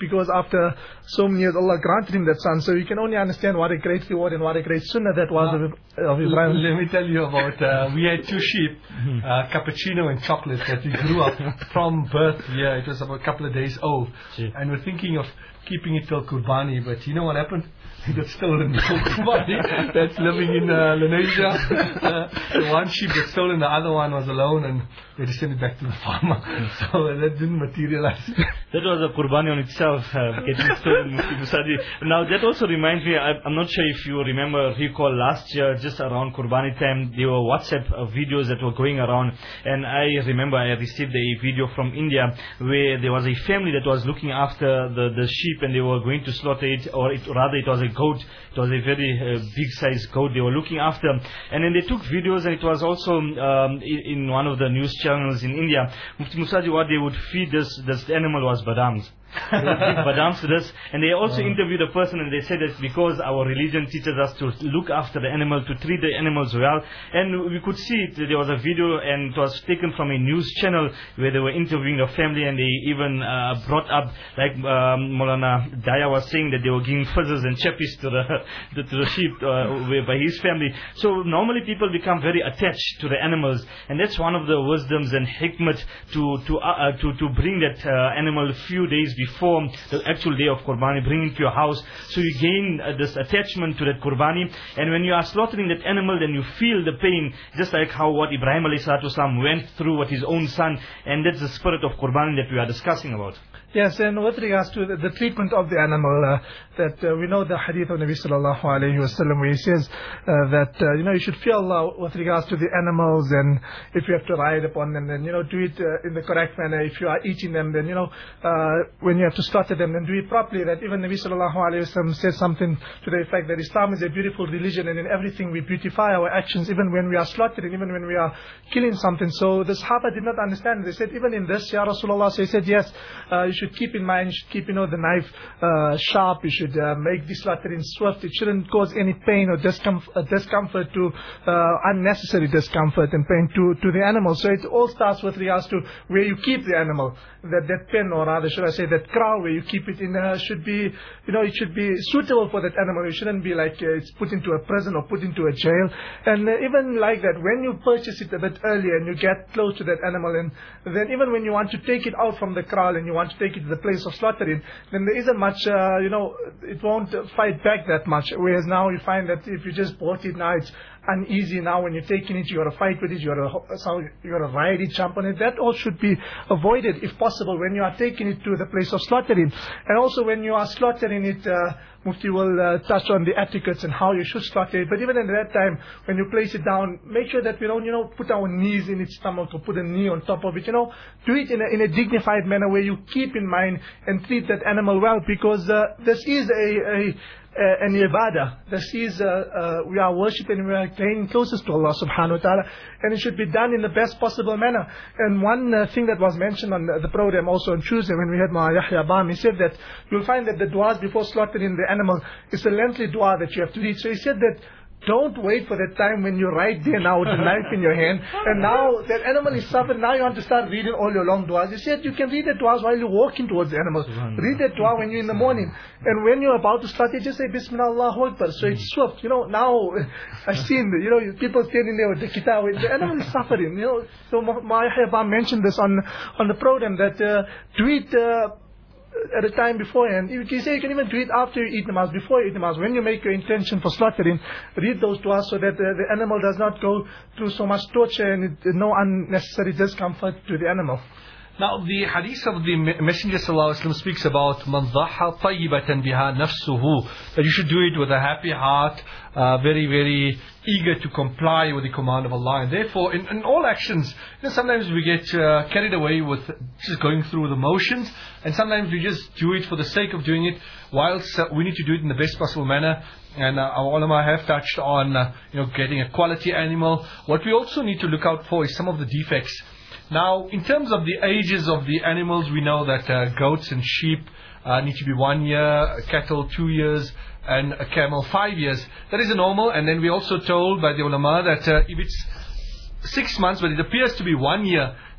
because after so many years Allah granted him that son. So you can only understand what a great reward and what a great sunnah that was now, of, of Ibrahim. Let me tell you about, uh, we had two sheep, uh, cappuccino and chocolate, that we grew up from birth. Yeah, it was about a couple of days old. Gee. And we're thinking of keeping it till Qurbani, but you know what happened? It got stolen. Somebody that's living in uh, Lenasia. Uh, the one sheep got stolen, the other one was alone, and they just sent it back to the farmer. So uh, that didn't materialize. That was a Qurbani on itself, uh, getting stolen, Mufti Musadi. Now that also reminds me, I, I'm not sure if you remember, recall last year, just around Qurbani time, there were WhatsApp uh, videos that were going around, and I remember I received a video from India where there was a family that was looking after the, the sheep, and they were going to slaughter it, or it, rather it was a goat. It was a very uh, big size goat they were looking after, and then they took videos, and it was also um, in, in one of the news channels in India. Mufti Musadi, what they would feed this this animal was badams. They would give badams to this, and they also Oh. interviewed a person, and they said that because our religion teaches us to look after the animal, to treat the animals well, and we could see it. There was a video, and it was taken from a news channel where they were interviewing the family, and they even uh, brought up, like um, Maulana Daya was saying, that they were giving fizzes and chappies to the, the to the sheep uh, by his family. So normally people become very attached to the animals, and that's one of the wisdoms and hikmat to to uh, to to bring that uh, animal a few days before the actual day of Qurbani, bring it to your house, so you gain uh, this attachment to that Qurbani. And when you are slaughtering that animal, then you feel the pain, just like how what Ibrahim alayhi salatu wasalam went through with his own son, and that's the spirit of Qurbani that we are discussing about. Yes, and with regards to the, the treatment of the animal, uh, that uh, we know the hadith of Nabi sallallahu alayhi wa sallam, where he says uh, that, uh, you know, you should fear Allah with regards to the animals, and if you have to ride upon them, then, you know, do it uh, in the correct manner. If you are eating them, then, you know, uh, when you have to slaughter them, then do it properly. That even Nabi sallallahu alayhi wa sallam says something to the effect that Islam is a beautiful religion, and in everything we beautify our actions, even when we are slaughtering, even when we are killing something. So the Sahaba did not understand. They said, even in this, Ya Rasulullah, so he said, yes, uh, you should keep in mind, you should keep, you know, the knife uh, sharp, you should uh, make the slaughtering swift, it shouldn't cause any pain or discomfort, uh, discomfort to, uh, unnecessary discomfort and pain to, to the animal. So it all starts with regards to where you keep the animal. That, that pen, or rather should I say that kraal where you keep it in, uh, should be, you know, it should be suitable for that animal. It shouldn't be like uh, it's put into a prison or put into a jail. And uh, even like that, when you purchase it a bit earlier and you get close to that animal, and then even when you want to take it out from the kraal and you want to take it to the place of slaughtering, then there isn't much, uh, you know, it won't fight back that much. Whereas now you find that if you just bought it, now it's uneasy. Now when you're taking it, you got to fight with it, you got to so you got to ride it, jump on it. That all should be avoided if possible when you are taking it to the place of slaughtering. And also when you are slaughtering it, uh, Mufti will uh, touch on the etiquettes and how you should slaughter it. But even at that time, when you place it down, make sure that we don't, you know, put our knees in its stomach or put a knee on top of it. You know, do it in a, in a dignified manner where you keep in mind and treat that animal well, because uh, this is a, a Uh, an ibadah. This is, uh, uh, we are worshipping, we are getting closest to Allah subhanahu wa ta'ala, and it should be done in the best possible manner. And one uh, thing that was mentioned on the, the program also on Tuesday when we had Ma Yahya Bam, he said that you'll find that the du'as before slaughtering the animal is a lengthy du'a that you have to read. So he said that don't wait for that time when you're right there now with the knife in your hand, and now that animal is suffered, now you want to start reading all your long du'as. He said you can read the du'as while you're walking towards the animal. Read that du'a when you're in the morning. And when you're about to start, you just say Bismillah Allahu Akbar. So it's swift. You know, now I've seen, you know, people standing there with the kitab. The animal is suffering. You know, so Ma Yahya Bam mentioned this on, on the program that uh, do it uh, at a time beforehand. You can say you can even do it after you eat namaz, before you eat namaz. When you make your intention for slaughtering, read those du'as so that uh, the animal does not go through so much torture and it, no unnecessary discomfort to the animal. Now the hadith of the Messenger sallallahu alaihi wasallam speaks about man dhaha tayyibatan biha nafsuhu, that you should do it with a happy heart, uh, very very eager to comply with the command of Allah. And therefore in, in all actions, you know, sometimes we get uh, carried away with just going through the motions, and sometimes we just do it for the sake of doing it, whilst uh, we need to do it in the best possible manner. And uh, our ulama have touched on uh, you know, getting a quality animal. What we also need to look out for is some of the defects. Now, in terms of the ages of the animals, we know that uh, goats and sheep uh, need to be one year, cattle two years, and a camel five years. That is a normal. And then we're also told by the ulama that uh, if it's six months, but it appears to be one year,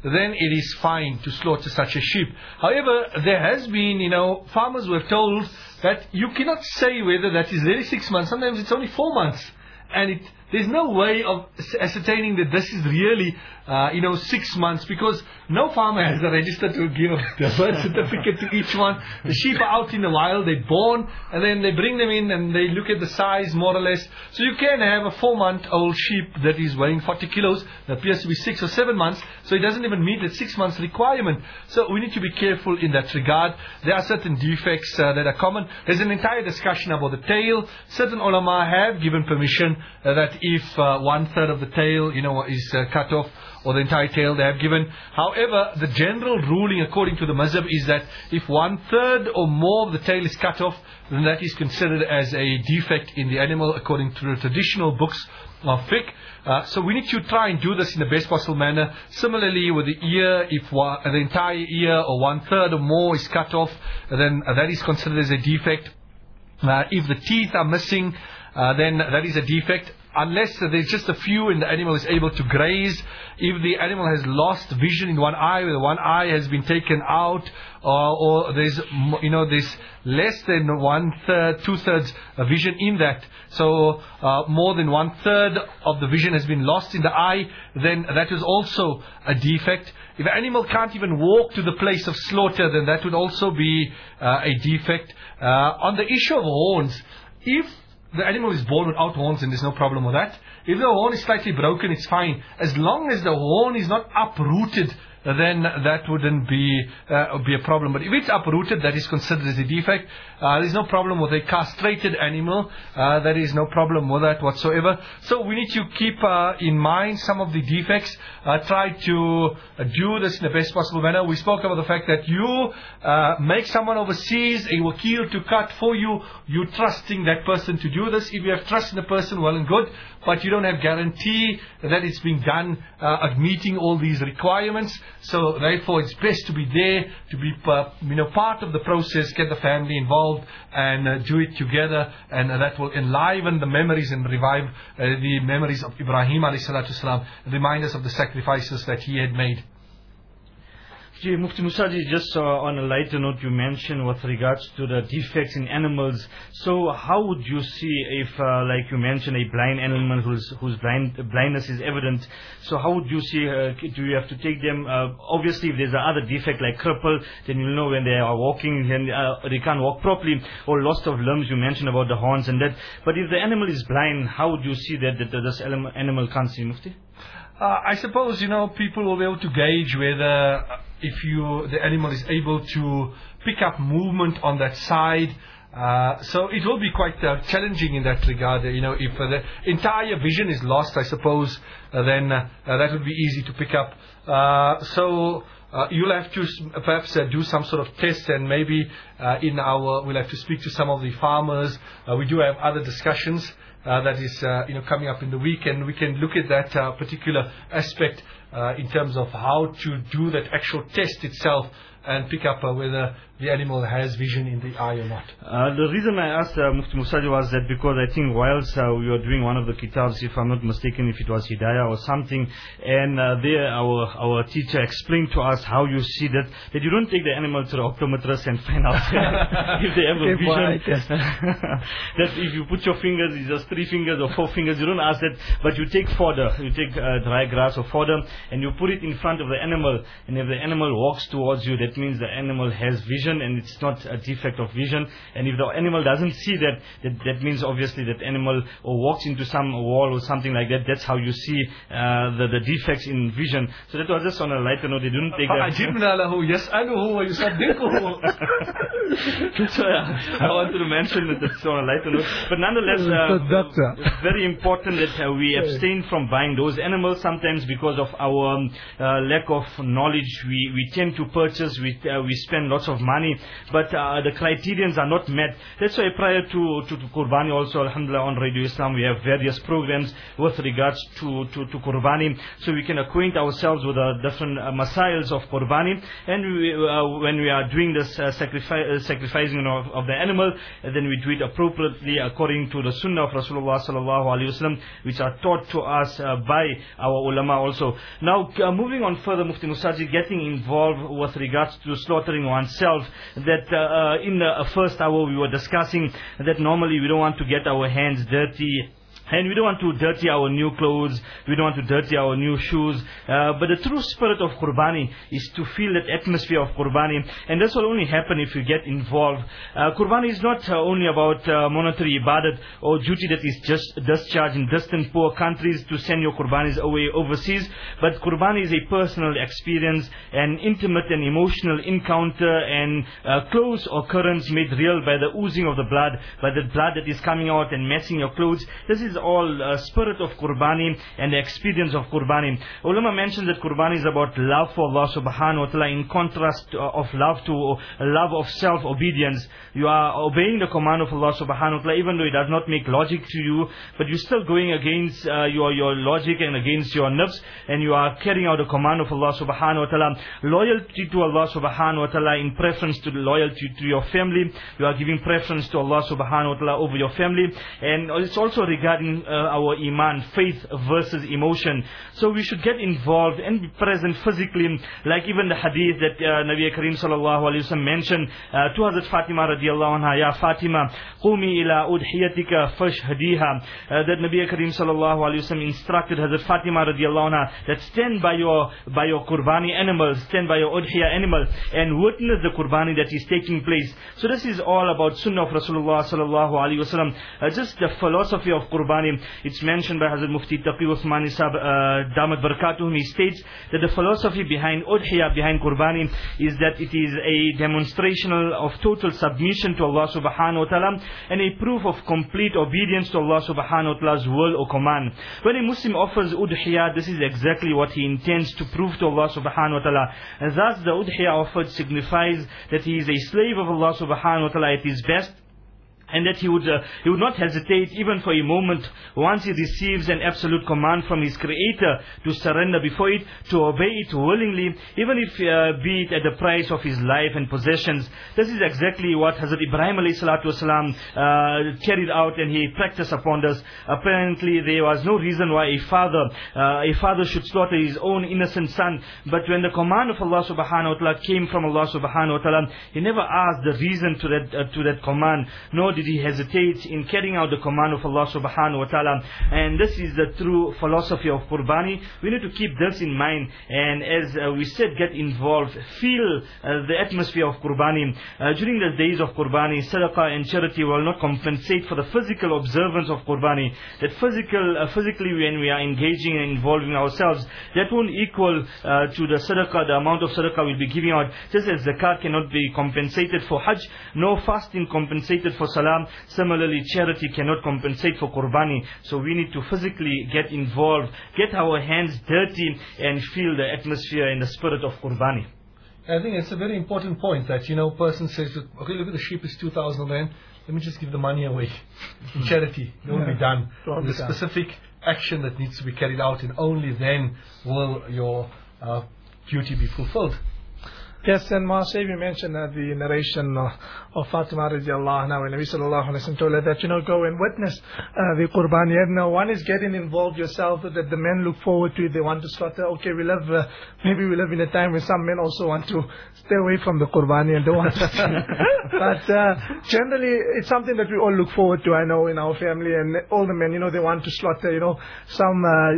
then it is fine to slaughter such a sheep. However, there has been, you know, farmers were told that you cannot say whether that is really six months. Sometimes it's only four months. And it, there's no way of ascertaining that this is really, uh, you know, six months, because no farmer has a register to give a birth certificate to each one. The sheep are out in the wild, they're born, and then they bring them in and they look at the size more or less. So you can have a four-month-old sheep that is weighing forty kilos, that appears to be six or seven months, so it doesn't even meet the six months requirement. So we need to be careful in that regard. There are certain defects uh, that are common. There's an entire discussion about the tail. Certain ulama have given permission uh, that if uh, one-third of the tail, you know, is uh, cut off, or the entire tail they have given. However, the general ruling according to the mazhab is that if one-third or more of the tail is cut off, then that is considered as a defect in the animal according to the traditional books of fiqh. Uh, so we need to try and do this in the best possible manner. Similarly with the ear, if one, the entire ear or one-third or more is cut off, then uh, that is considered as a defect. Uh, if the teeth are missing, uh, then that is a defect. Unless uh, there's just a few and the animal is able to graze. If the animal has lost vision in one eye, or the one eye has been taken out, or, or there's, you know, there's less than one third, two thirds uh, vision in that. So uh, more than one third of the vision has been lost in the eye, then that is also a defect. If an animal can't even walk to the place of slaughter, then that would also be uh, a defect. Uh, on the issue of horns, if the animal is born without horns, and there's no problem with that. If the horn is slightly broken, it's fine. As long as the horn is not uprooted, then that wouldn't be uh, be a problem. But if it's uprooted, that is considered as a defect. Uh, there's no problem with a castrated animal. Uh, there is no problem with that whatsoever. So we need to keep uh, in mind some of the defects. Uh, try to uh, do this in the best possible manner. We spoke about the fact that you uh, make someone overseas, a wakil, to cut for you. You're trusting that person to do this. If you have trust in the person, well and good. But you don't have guarantee that it's being done uh, at meeting all these requirements. So therefore it's best to be there, to be uh, you know, part of the process, get the family involved and uh, do it together, and uh, that will enliven the memories and revive uh, the memories of Ibrahim alayhi salatu wasalam, remind us of the sacrifices that he had made. Mufti Musaji, just uh, on a lighter note, you mentioned with regards to the defects in animals. So how would you see if, uh, like you mentioned, a blind animal whose, whose blind, blindness is evident? So how would you see, uh, do you have to take them, uh, obviously if there's another defect like cripple, then you'll know when they are walking and uh, they can't walk properly, or loss of limbs, you mentioned about the horns and that. But if the animal is blind, how would you see that, that this animal can't see, Mufti? Uh, I suppose, you know, people will be able to gauge whether uh, if you the animal is able to pick up movement on that side. Uh, so it will be quite uh, challenging in that regard. Uh, you know, if uh, the entire vision is lost, I suppose, uh, then uh, uh, that would be easy to pick up. Uh, so uh, you'll have to perhaps uh, do some sort of test, and maybe uh, in our we'll have to speak to some of the farmers. Uh, we do have other discussions. Uh, that is, uh, you know, coming up in the week, and we can look at that uh, particular aspect uh, in terms of how to do that actual test itself and pick up uh, whether the animal has vision in the eye or not. Uh, the reason I asked uh, Mufti Musaji was that because I think whilst uh, we were doing one of the kitabs, if I'm not mistaken, if it was Hidayah or something, and uh, there our our teacher explained to us how you see that, that you don't take the animal to the optometrist and find out if they have a vision. That if you put your fingers, it's just three fingers or four fingers, you don't ask that, but you take fodder, you take uh, dry grass or fodder, and you put it in front of the animal, and if the animal walks towards you, that means the animal has vision, and it's not a defect of vision. And if the animal doesn't see that, that, that means obviously that animal or walks into some wall or something like that. That's how you see uh, the, the defects in vision. So that was just on a lighter note. They didn't take that. So uh, I wanted to mention that it's on a lighter note. But nonetheless, uh, it's very important that uh, we abstain from buying those animals. Sometimes because of our um, uh, lack of knowledge, we, we tend to purchase, we, uh, we spend lots of money, but uh, the criterions are not met. That's why prior to, to, to Qurbani also, alhamdulillah, on Radio Islam, we have various programs with regards to, to, to Qurbani, so we can acquaint ourselves with the different uh, masails of Qurbani. And we, uh, when we are doing this uh, sacrifice, uh, sacrificing of, of the animal, uh, then we do it appropriately according to the sunnah of Rasulullah Rasulullah sallallahu alaihi wasallam, which are taught to us uh, by our ulama also. Now, uh, moving on further, Mufti Musajid, getting involved with regards to slaughtering oneself, that uh, uh, in the first hour we were discussing that normally we don't want to get our hands dirty, and we don't want to dirty our new clothes, we don't want to dirty our new shoes. Uh, but the true spirit of Qurbani is to feel that atmosphere of Qurbani. And this will only happen if you get involved. Uh, Qurbani is not uh, only about uh, monetary ibadat or duty that is just discharged in distant poor countries to send your Qurbanis away overseas. But Qurbani is a personal experience, an intimate and emotional encounter, and uh, close occurrence made real by the oozing of the blood, by the blood that is coming out and messing your clothes. This is all uh, spirit of Qurbani and the experience of Qurbani. Ulama mentioned that Qurbani is about love for Allah subhanahu wa ta'ala, in contrast to, uh, of love to uh, love of self-obedience. You are obeying the command of Allah subhanahu wa ta'ala, even though it does not make logic to you, but you're still going against uh, your, your logic and against your nafs, and you are carrying out the command of Allah subhanahu wa ta'ala. Loyalty to Allah subhanahu wa ta'ala in preference to the loyalty to your family. You are giving preference to Allah subhanahu wa ta'ala over your family. And it's also regarding Uh, our iman, faith versus emotion. So we should get involved and be present physically, like even the hadith that uh, Nabi Kareem sallallahu alaihi wasallam mentioned uh, to Hazrat Fatima radiallahu anha, Ya Fatima, qumi ila udhiyatika fashhadiha. Uh, that Nabi Kareem sallallahu alaihi wasallam instructed Hazrat Fatima radiallahu anha that stand by your by your Qurbani animal, stand by your udhiya animal, and witness the Qurbani that is taking place. So this is all about Sunnah of Rasulullah sallallahu alaihi wasallam. Uh, just the philosophy of Qurbani. It's mentioned by Hazrat Mufti Taqi Uthmani Sahib, uh, Damat Barakatuhum. He states that the philosophy behind Udhiya, behind Qurbani, is that it is a demonstration of total submission to Allah subhanahu wa ta'ala, and a proof of complete obedience to Allah subhanahu wa ta'ala's will or command. When a Muslim offers Udhiya, this is exactly what he intends to prove to Allah subhanahu wa ta'ala. And thus the Udhiya offered signifies that he is a slave of Allah subhanahu wa ta'ala at his best, and that he would uh, he would not hesitate even for a moment once he receives an absolute command from his Creator to surrender before it, to obey it willingly, even if uh, be it at the price of his life and possessions. This is exactly what Hazrat Ibrahim alayhi salatu wasalam uh, carried out, and he practiced upon this. Apparently there was no reason why a father uh, a father should slaughter his own innocent son, but when the command of Allah subhanahu wa ta'ala came from Allah subhanahu wa ta'ala, he never asked the reason to that uh, to that command, nor did he hesitate in carrying out the command of Allah subhanahu wa ta'ala. And this is the true philosophy of Qurbani. We need to keep this in mind, and as uh, we said, get involved, feel uh, the atmosphere of Qurbani. Uh, during the days of Qurbani, sadaqah and charity will not compensate for the physical observance of Qurbani. That physical, uh, physically when we are engaging and involving ourselves, that won't equal uh, to the sadaqah, the amount of sadaqah we'll be giving out. Just as zakat cannot be compensated for hajj, no fasting compensated for salah, similarly charity cannot compensate for Qurbani. So we need to physically get involved, get our hands dirty, and feel the atmosphere and the spirit of Qurbani. I think it's a very important point that, you know, person says, okay, look at the sheep, is two thousand rand, let me just give the money away. Charity, it won't yeah. be done. Don't the be specific done. Action that needs to be carried out, and only then will your uh, duty be fulfilled. Yes, and Maasai, we mentioned uh, the narration uh, of Fatima radiallahu anha, when Nabi sallallahu alayhi wa sallam told her that, you know, go and witness uh, the Qurbani. And now one is getting involved yourself, that the men look forward to it, they want to slaughter. Okay, we live, uh, maybe we live in a time where some men also want to stay away from the Qurbani and don't want to But uh, generally, it's something that we all look forward to, I know, in our family, and all the men, you know, they want to slaughter, you know, some,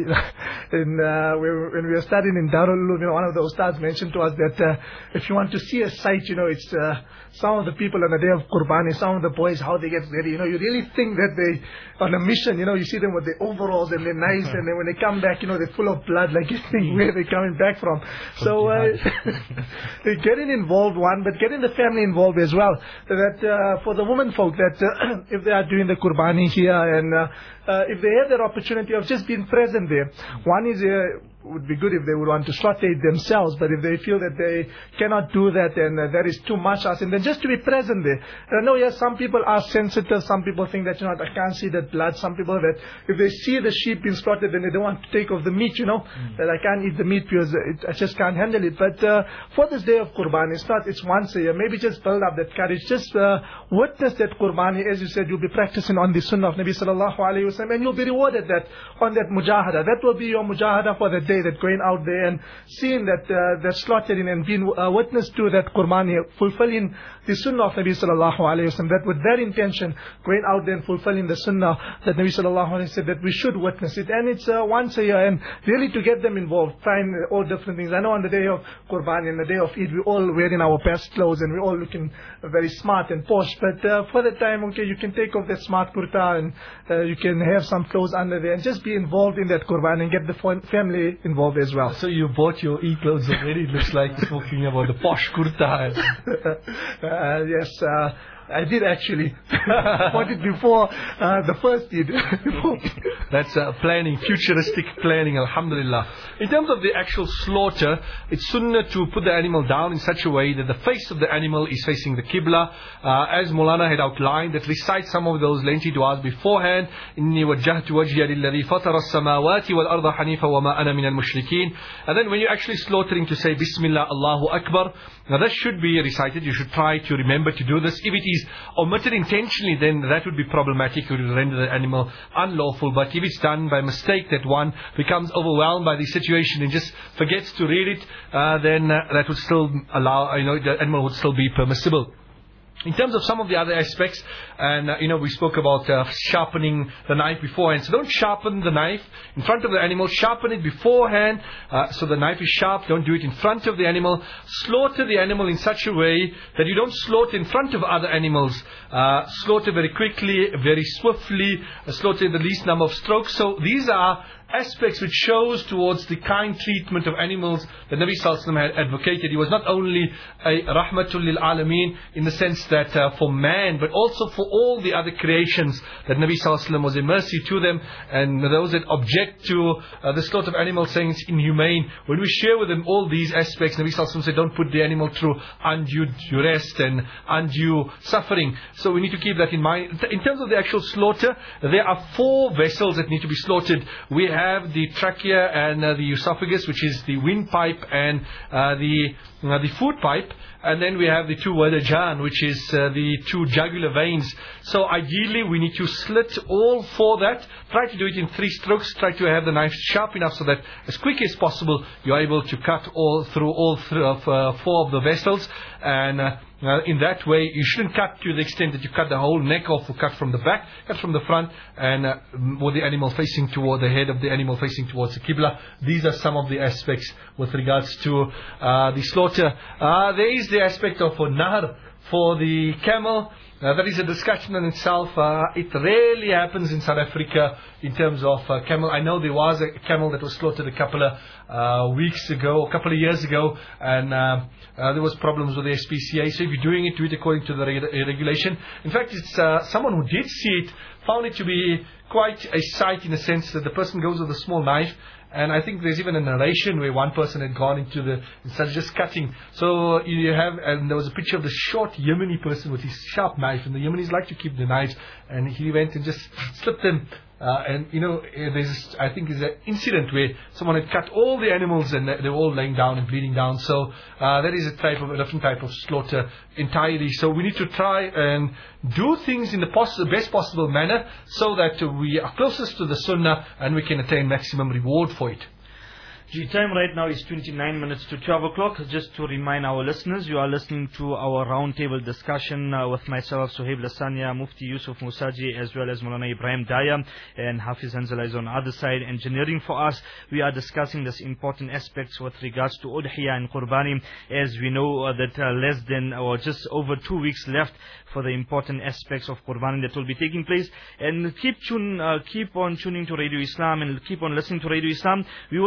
uh, in, uh, when we were studying in Darul Ulum, you know, one of the ustads mentioned to us that, uh, if you want to see a sight, you know, it's uh, some of the people on the day of Qurbani, some of the boys, how they get ready. You know, you really think that they on a mission. You know, you see them with their overalls and they're nice, and then when they come back, you know, they're full of blood. Like you think where they're coming back from. So uh, they're getting involved, one, but getting the family involved as well. That uh, for the women folk, that uh, if they are doing the Qurbani here, and uh, uh, if they have that opportunity of just being present there, one is. Uh, would be good if they would want to slaughter it themselves, but if they feel that they cannot do that and uh, there is too much asking, then just to be present there. I know, yes, some people are sensitive, some people think that, you know, I can't see that blood, some people that if they see the sheep being slaughtered, then they don't want to take off the meat, you know, mm. that I can't eat the meat because it, I just can't handle it. But uh, for this day of Qurbani, it's not, it's once a year, maybe just build up that courage, just uh, witness that Qurbani, as you said, you'll be practicing on the sunnah of Nabi sallallahu alayhi wa sallam, and you'll be rewarded that on that mujahada. That will be your mujahada for the day, that going out there and seeing that uh, that slaughtering and being uh, witness to that Qurbani, fulfilling the sunnah of Nabi sallallahu alayhi wa sallam, that with that intention, going out there and fulfilling the sunnah that Nabi sallallahu alayhi wa sallam said that we should witness it. And it's uh, once a year, and really to get them involved, trying all different things. I know on the day of Qurbani and the day of Eid, we're all wearing our best clothes and we're all looking very smart and posh, but uh, for the time, okay, you can take off that smart kurta and uh, you can have some clothes under there and just be involved in that Qurbani and get the family involved as well. So you bought your e-clothes already, it looks like, talking about the posh kurta. uh, yes, uh, I did actually. Bought it before uh, the first Eid. That's uh, planning, futuristic planning, alhamdulillah. In terms of the actual slaughter, it's sunnah to put the animal down in such a way that the face of the animal is facing the Qibla. Uh, as Maulana had outlined, that recite some of those lengthy du'as beforehand. إِنِّي وَجَّهْتُ وَجْهِيَ لِلَّذِي فَطَرَ السَّمَاوَاتِ وَالْأَرْضَ حَنِيفًا وَمَا أَنَا مِنَ الْمُشْرِكِينَ. And then when you're actually slaughtering, to say Bismillah, Allahu Akbar. Now that should be recited. You should try to remember to do this. If it is omitted intentionally, then that would be problematic. It would render the animal unlawful. But if it's done by mistake, that one becomes overwhelmed by the situation and just forgets to read it, uh, then uh, that would still allow, you know, the animal would still be permissible. In terms of some of the other aspects, and uh, you know, we spoke about uh, sharpening the knife beforehand. So don't sharpen the knife in front of the animal, sharpen it beforehand, uh, so the knife is sharp. Don't do it in front of the animal. Slaughter the animal in such a way that you don't slaughter in front of other animals. Uh, slaughter very quickly, very swiftly, uh, slaughter in the least number of strokes. So these are aspects which shows towards the kind treatment of animals that Nabi Sallallahu Alaihi Wasallam had advocated. He was not only a rahmatul lil alameen in the sense that uh, for man, but also for all the other creations, that Nabi Sallallahu Alaihi Wasallam was a mercy to them. And those that object to uh, the slaughter of animals, saying it's inhumane, when we share with them all these aspects, Nabi Sallallahu Alaihi Wasallam said, don't put the animal through undue duress and undue suffering. So we need to keep that in mind. In terms of the actual slaughter, there are four vessels that need to be slaughtered. We have the trachea and uh, the esophagus, which is the windpipe and uh, the uh, the food pipe, and then we have the two wadajan, which is uh, the two jugular veins. So ideally we need to slit all for that. Try to do it in three strokes. Try to have the knife sharp enough so that as quick as possible you're able to cut all through all th of, uh, four of the vessels. And uh, uh, in that way you shouldn't cut to the extent that you cut the whole neck off, or cut from the back, cut from the front, and uh, with the animal facing toward the head of the animal facing towards the Qibla. These are some of the aspects with regards to uh, the slaughter. Uh, there is the aspect of a nahr for the camel. Uh, that is a discussion in itself. Uh, it rarely happens in South Africa in terms of uh, camel. I know there was a camel that was slaughtered a couple of uh, weeks ago, a couple of years ago, and uh, uh, there was problems with the S P C A. So if you're doing it, do it according to the reg regulation. In fact, it's uh, someone who did see it found it to be quite a sight, in a sense that the person goes with a small knife. And I think there's even a narration where one person had gone into the, instead of just cutting. So you have, and there was a picture of the short Yemeni person with his sharp knife, and the Yemenis like to keep the knives, and he went and just slipped them. Uh, and you know, there's, I think there's an incident where someone had cut all the animals and they were all laying down and bleeding down. So uh, that is a type of, a different type of slaughter entirely. So we need to try and do things in the, poss the best possible manner, so that uh, we are closest to the sunnah and we can attain maximum reward for it. The time right now is twenty-nine minutes to twelve o'clock. Just to remind our listeners, you are listening to our roundtable discussion uh, with myself, Suhaib Lasanya, Mufti Yusuf Musaji, as well as Maulana Ibrahim Daya, and Hafiz Hanzala is on the other side, engineering for us. We are discussing this important aspects with regards to Udhiyah and Qurbani, as we know uh, that uh, less than or just over two weeks left for the important aspects of Qurbani that will be taking place. And keep tune, uh, keep on tuning to Radio Islam and keep on listening to Radio Islam. We will be discussing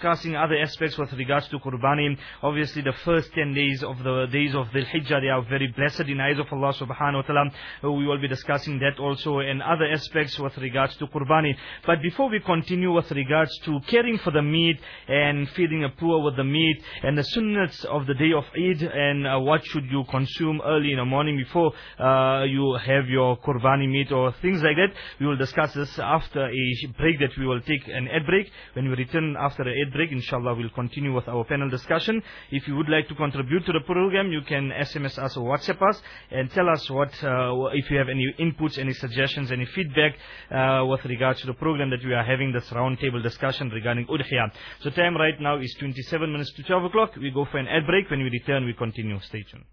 discussing other aspects with regards to Qurbani. Obviously, the first ten days of the days of Dhul Hijjah, they are very blessed in the eyes of Allah subhanahu wa ta'ala. We will be discussing that also and other aspects with regards to Qurbani. But before we continue with regards to caring for the meat and feeding a poor with the meat and the sunnahs of the day of Eid and uh, what should you consume early in the morning before uh, you have your Qurbani meat or things like that, we will discuss this after a break that we will take, an ad break. When we return after the ad break, inshallah, we'll continue with our panel discussion. If you would like to contribute to the program, you can S M S us or WhatsApp us and tell us what, uh, if you have any inputs, any suggestions, any feedback uh, with regards to the program that we are having, this round table discussion regarding Udhiyah. So time right now is twenty-seven minutes to twelve o'clock. We go for an ad break. When we return, we continue. Stay tuned.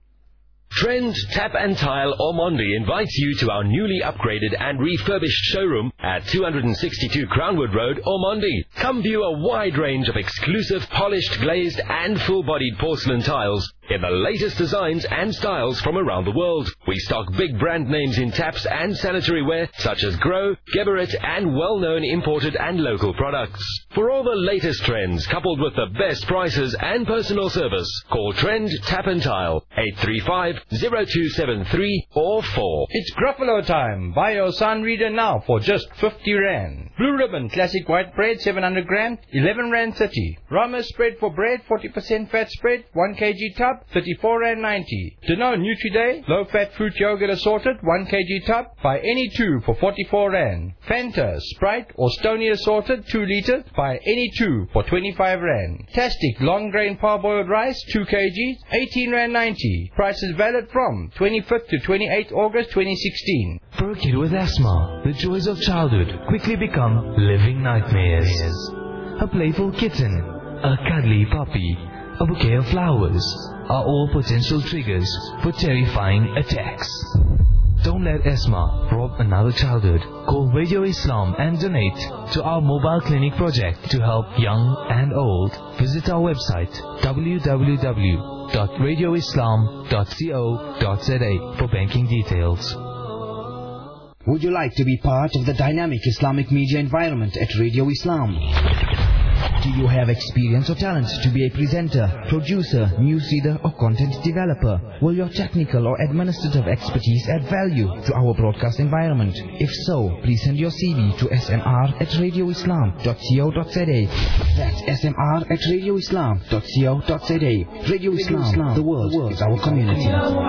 Trend Tap and Tile Ormonde invites you to our newly upgraded and refurbished showroom at two sixty-two Crownwood Road, Ormonde. Come view a wide range of exclusive polished, glazed and full-bodied porcelain tiles in the latest designs and styles from around the world. We stock big brand names in taps and sanitary ware such as Grow, Geberit and well-known imported and local products. For all the latest trends coupled with the best prices and personal service, call Trend Tap and Tile eight three five, zero two seven three or four. It's Gruffalo time. Buy your Sun Reader now for just fifty rand. Blue Ribbon Classic White Bread seven hundred grams, eleven rand thirty. Rama Spread for Bread forty percent fat spread, one kilogram tub, thirty-four rand ninety. Danone Nutri-Day Low Fat Fruit Yogurt Assorted one kilogram tub, buy any two for forty-four rand. Fanta, Sprite or Stony Assorted two liters, buy any two for twenty-five rand. Tastic Long Grain Parboiled Rice two kilograms, eighteen rand ninety. Prices valid from twenty-fifth to twenty-eighth August twenty sixteen. For a kid with asthma, the joys of childhood quickly become living nightmares. A playful kitten, a cuddly puppy, a bouquet of flowers are all potential triggers for terrifying attacks. Don't let asthma rob another childhood. Call Radio Islam and donate to our mobile clinic project to help young and old. Visit our website w w w dot radio islam dot co dot z a for banking details. Would you like to be part of the dynamic Islamic media environment at Radio Islam? Do you have experience or talent to be a presenter, producer, newsreader or content developer? Will your technical or administrative expertise add value to our broadcast environment? If so, please send your C V to s m r at radio islam dot co dot z a. That's s m r at radio islam dot co dot z a. Radio Islam, the world is our community.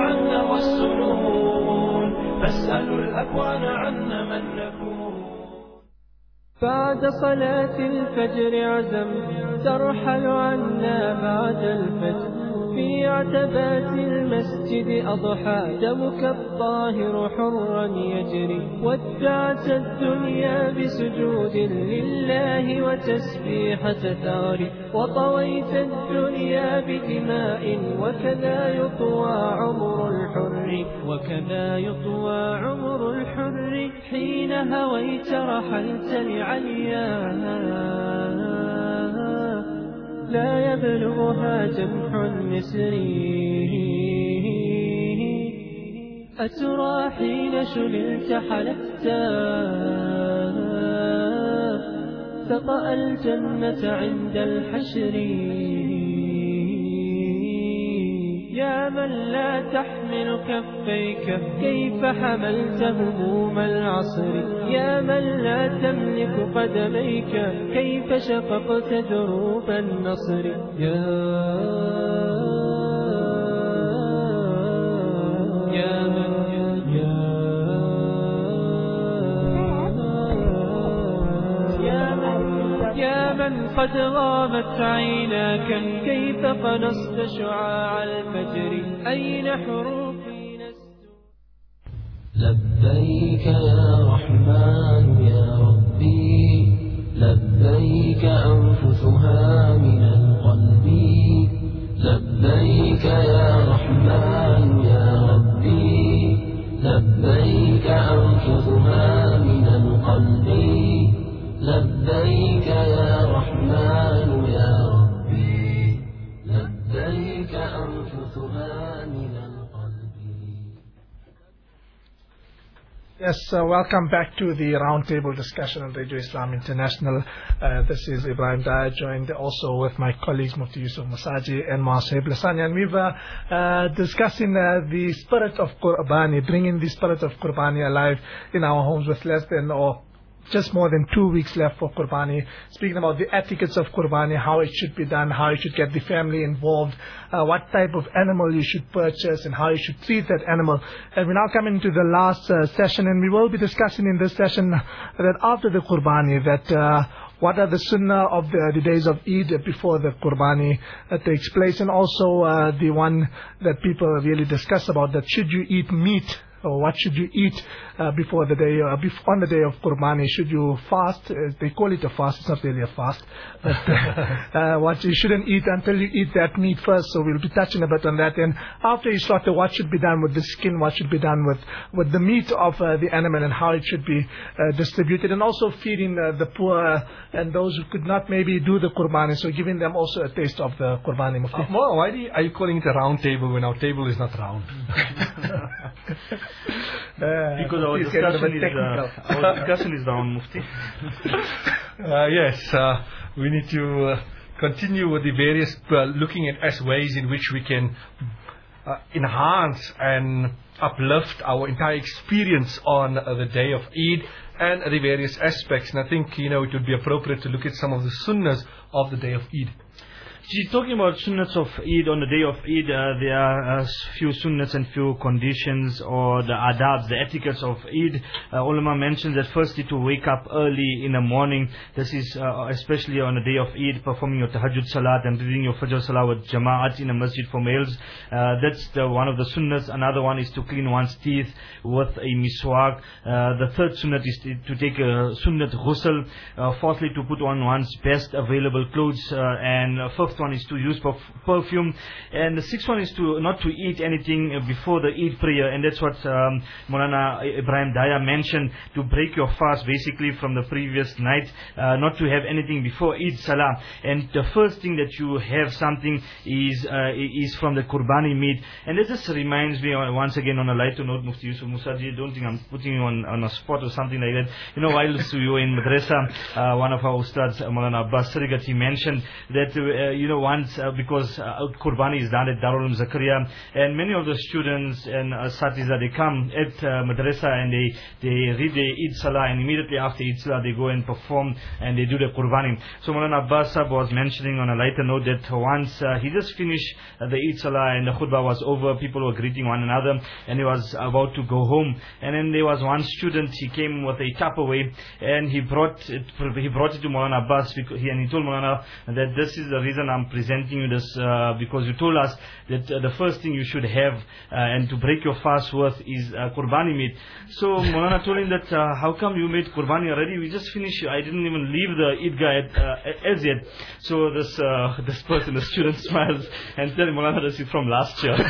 بعد صلاة الفجر عزمت ترحل عنا بعد الفجر في عتبات المسجد أضحى دمك الطاهر حرا يجري ودعت الدنيا بسجود لله وتسبيحة ثاري وطويت الدنيا بدماء وكذا يطوى عمر الحر وكذا يطوى عمر الحر حين هويت رحلت لعليا لا يبلغها جمح مصري أترى حين شللت حلفت تطأ الجنة عند الحشر يا من لا تحمل كفيك كيف حملت هموم العصر يا من لا تملك قدميك كيف شققت دروب النصر يا يا من يا من قد غابت عيناك كيف قنصت شعاع الفجر أين حروفي نسج لبيك يا رحمن يا ربي لبيك أنفسها من القلب لبيك يا رحمن يا ربي لبيك أنفسها من القلب لبيك يا رحمن يا ربي لبيك أنفسها من القلب. Yes, uh, welcome back to the roundtable discussion on Radio Islam International. Uh, this is Ibrahim Daya, joined also with my colleagues Mufti Yusuf Musaji and Mohasseb Lasani. And we've uh, uh, discussing uh, the spirit of Qurbani, bringing the spirit of Qurbani alive in our homes with less than or just more than two weeks left for Qurbani, speaking about the etiquettes of Qurbani, how it should be done, how you should get the family involved, uh, what type of animal you should purchase and how you should treat that animal. And we now come into the last uh, session, and we will be discussing in this session that after the Qurbani, that uh, what are the sunnah of the, the days of Eid before the Qurbani uh, takes place, and also uh, the one that people really discuss about, that should you eat meat, or what should you eat uh, before the day, uh, bef- on the day of Qurbani? Should you fast? Uh, they call it a fast. It's not really a fast. But uh, uh, what you shouldn't eat until you eat that meat first. So we'll be touching a bit on that. And after you slaughter, what should be done with the skin? What should be done with, with the meat of uh, the animal, and how it should be uh, distributed? And also feeding uh, the poor and those who could not maybe do the Qurbani. So giving them also a taste of the Qurbani. Uh, Mo, why do you, are you calling it a round table when our table is not round? Uh, because our discussion, is, uh, our discussion is down, Mufti. uh, yes, uh, we need to uh, continue with the various, uh, looking at as ways in which we can uh, enhance and uplift our entire experience on uh, the day of Eid and the various aspects. And I think, you know, it would be appropriate to look at some of the sunnahs of the day of Eid. Gee, talking about sunnats of Eid, on the day of Eid, uh, there are a uh, few sunnats and few conditions, or the adabs, the etiquettes of Eid. Uh, ulama mentions that firstly to wake up early in the morning. This is uh, especially on the day of Eid, performing your tahajjud salat and reading your fajr salat with jama'at in a masjid for males. Uh, that's the, one of the sunnats. Another one is to clean one's teeth with a miswak. Uh, the third sunnat is to, to take a sunnat ghusl. Uh, fourthly, to put on one's best available clothes. Uh, and uh, fifth one is to use perf- perfume, and the sixth one is to not to eat anything before the Eid prayer, and that's what um, Maulana Ibrahim Daya mentioned, to break your fast basically from the previous night, uh, not to have anything before Eid Salah. And the first thing that you have something is uh, is from the Qurbani meat. And that just reminds me uh, once again, on a lighter note, Mufti Yusuf Musaji, don't think I'm putting you on, on a spot or something like that. You know, while we were in Madrasa, uh, one of our ustads, Maulana Abbas Sarigat, he mentioned that uh, you know, once, uh, because uh, Qurbani is done at Darul Uloom Zakaria, and many of the students and uh, Satiza, they come at uh, Madrasa and they, they read the Eid Salah, and immediately after Eid Salah they go and perform and they do the Qurbani. So Maulana Abbas Sahab was mentioning on a lighter note that once uh, he just finished uh, the Eid Salah and the khutbah was over, people were greeting one another, and he was about to go home, and then there was one student, he came with a Tupperware and he brought it, he brought it to Maulana Abbas, because he, and he told Maulana that this is the reason I'm presenting you this, uh, because you told us that uh, the first thing you should have uh, and to break your fast with is uh, Qurbani meat. So Maulana told him that uh, how come you made Qurbani already? We just finished, I didn't even leave the Eidgah at, uh, as yet. So this uh, this person, the student, smiles and tells Maulana this is from last year.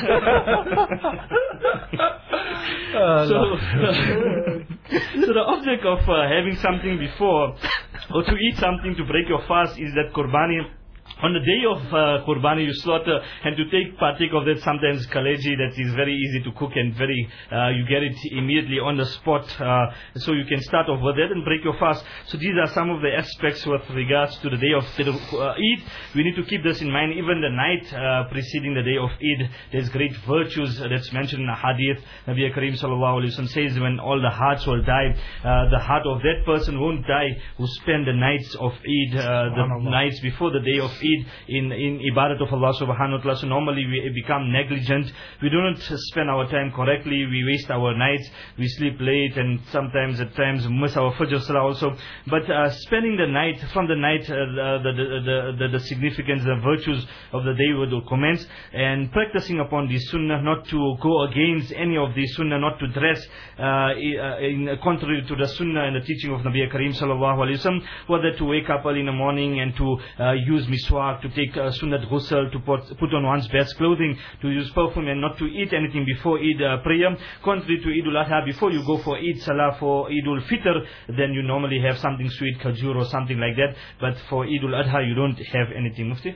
uh, so, so the object of uh, having something before, or to eat something to break your fast, is that Qurbani. On the day of uh, Qurbani, you slaughter, and to take partake of that sometimes kaleji, that is very easy to cook and very, uh, you get it immediately on the spot, uh, so you can start off with that and break your fast. So these are some of the aspects with regards to the day of uh, Eid. We need to keep this in mind. Even the night uh, preceding the day of Eid, there's great virtues that's mentioned in the hadith. Nabi Kareem sallallahu alaihi wasallam says, when all the hearts will die, uh, the heart of that person won't die who spend the nights of Eid, uh, the nights before the day of Eid, in in ibadat of Allah subhanahu wa ta'ala. So normally we become negligent, we do not spend our time correctly, we waste our nights, we sleep late, and sometimes at times miss our fajr salah also. But uh, spending the night, from the night, uh, the, the, the, the, the significance, the virtues of the day will commence, and practicing upon the sunnah, not to go against any of the sunnah, not to dress uh, in contrary to the sunnah and the teaching of Nabi Kareem sallallahu alaihi wasallam, whether to wake up early in the morning and to uh, use miswak, to take uh, sunnat ghusl, to put, put on one's best clothing, to use perfume, and not to eat anything before Eid uh, prayer. Contrary to Eid al-Adha, before you go for Eid Salah, for Eid al-Fitr, then you normally have something sweet, khajur or something like that. But for Eid al-Adha, you don't have anything, Mufti?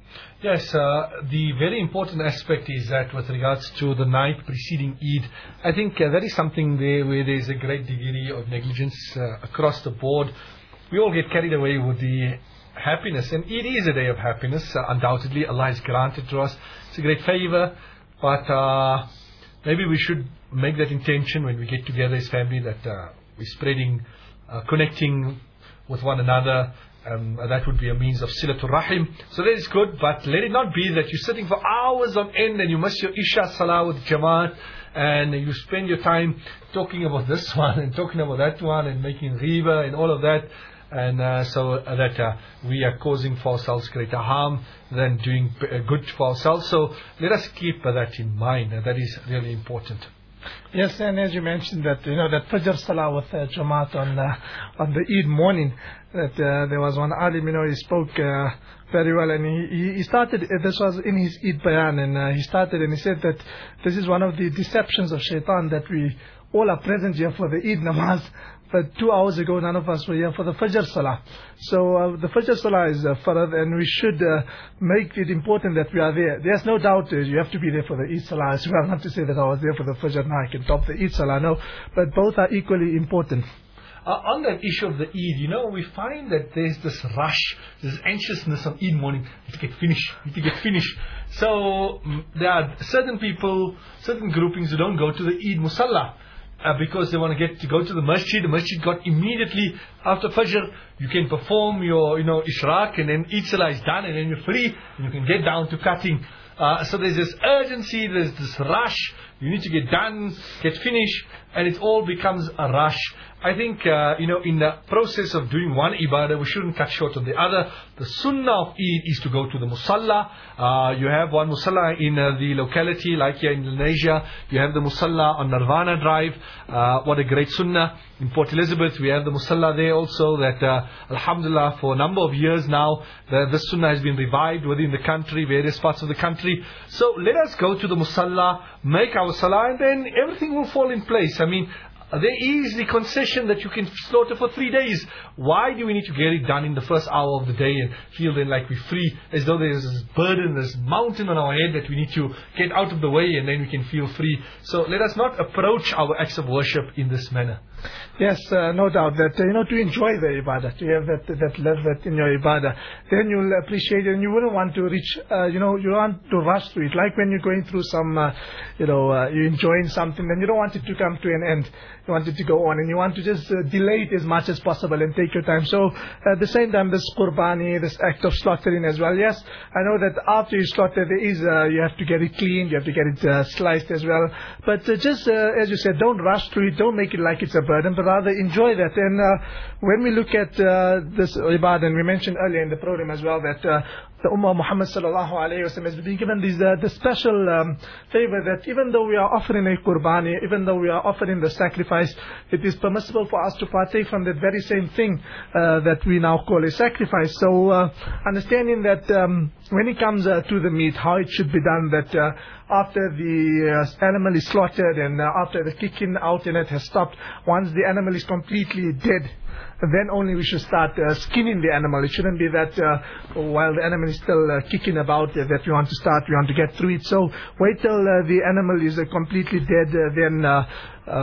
Yes, uh, the very important aspect is that with regards to the night preceding Eid, I think uh, that is something there where there is a great degree of negligence uh, across the board. We all get carried away with the happiness, and Eid is a day of happiness, uh, undoubtedly. Allah has granted to us. It's a great favor, but uh, maybe we should make that intention when we get together as family that uh, we're spreading, uh, connecting with one another. Um, that would be a means of silatul rahim. So that is good, but let it not be that you're sitting for hours on end and you miss your Isha Salah with Jamaat, and you spend your time talking about this one and talking about that one and making riba and all of that. And uh, so uh, that uh, we are causing for ourselves greater harm than doing b- uh, good for ourselves. So let us keep uh, that in mind. Uh, that is really important. Yes, and as you mentioned that, you know, that Fajr Salah with uh, Jamaat on uh, on the Eid morning, that uh, there was one alim, you know, he spoke uh, very well, and he, he started, uh, this was in his Eid Bayan, and uh, he started and he said that this is one of the deceptions of shaitan, that we all are present here for the Eid namaz, but two hours ago none of us were here for the Fajr Salah. So uh, the Fajr Salah is uh, farad, and we should uh, make it important that we are there. There's no doubt uh, you have to be there for the Eid Salah as well. Not to say that I was there for the Fajr, now I can top the Eid Salah, no. But both are equally important. Uh, on that issue of the Eid, you know, we find that there's this rush, this anxiousness on Eid morning, need to get finished, need to get finished. So mm, there are certain people, certain groupings who don't go to the Eid Musalla uh, because they want to get to go to the masjid. The masjid got immediately after Fajr. You can perform your, you know, Ishraq, and then Eid Salah is done, and then you're free, and you can get down to cutting. Uh, so there's this urgency, there's this rush. You need to get done, get finished, and it all becomes a rush. I think, uh, you know, in the process of doing one ibadah, we shouldn't cut short on the other. The sunnah of Eid is to go to the musalla. Uh, you have one musalla in uh, the locality, like here in Indonesia. You have the musalla on Nirvana Drive. Uh, what a great sunnah. In Port Elizabeth, we have the musalla there also, that, uh, alhamdulillah, for a number of years now, the, the sunnah has been revived within the country, various parts of the country. So let us go to the musalla, make our salah, and then everything will fall in place. I mean, there is the concession that you can slaughter for three days. Why do we need to get it done in the first hour of the day and feel then like we're free, as though there's this burden, this mountain on our head that we need to get out of the way, and then we can feel free. So let us not approach our acts of worship in this manner. Yes, uh, no doubt that, uh, you know, to enjoy the ibadah, to have that that love that in your ibadah, then you'll appreciate it, and you wouldn't want to reach, uh, you know, you want to rush through it. Like when you're going through some, uh, you know, uh, you're enjoying something, then you don't want it to come to an end. You want it to go on, and you want to just uh, delay it as much as possible and take your time. So at the same time, this qurbani, this act of slaughtering as well. Yes, I know that after you slaughter, there is, uh, you have to get it cleaned, you have to get it uh, sliced as well. But uh, just, uh, as you said, don't rush through it, don't make it like it's a burden, but rather enjoy that. And uh, when we look at uh, this ibadah, and we mentioned earlier in the program as well that uh, the Ummah Muhammad sallallahu alayhi wa sallam has been given this, uh, the special um, favor that even though we are offering a qurbani, even though we are offering the sacrifice, it is permissible for us to partake from that very same thing uh, that we now call a sacrifice. So uh, understanding that um, when it comes uh, to the meat, how it should be done, that uh, after the uh, animal is slaughtered and uh, after the kicking out in it has stopped, once the animal is completely dead, then only we should start uh, skinning the animal. It shouldn't be that uh, while the animal is still uh, kicking about uh, that we want to start, we want to get through it. So wait till uh, the animal is uh, completely dead, uh, then uh, uh,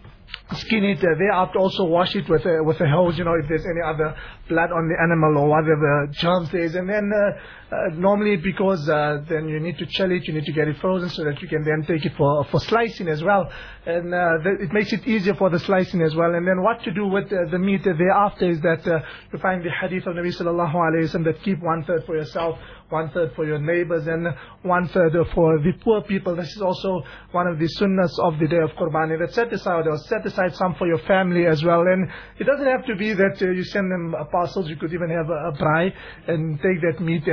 skin it. Uh, thereafter also wash it with a, with a hose, you know, if there's any other blood on the animal or whatever germs there is. And then uh, uh, normally because uh, then you need to chill it, you need to get it frozen so that you can then take it for for slicing as well. And uh, th- it makes it easier for the slicing as well. And then what to do with uh, the meat uh, thereafter is that uh, you find the hadith of Nabi sallallahu alayhi wa sallam that keep one third for yourself, one third for your neighbors, and one third for the poor people. This is also one of the sunnahs of the day of Qurbani, that set aside or set aside some for your family as well. And it doesn't have to be that uh, you send them uh, parcels. You could even have a, a braai and take that meat.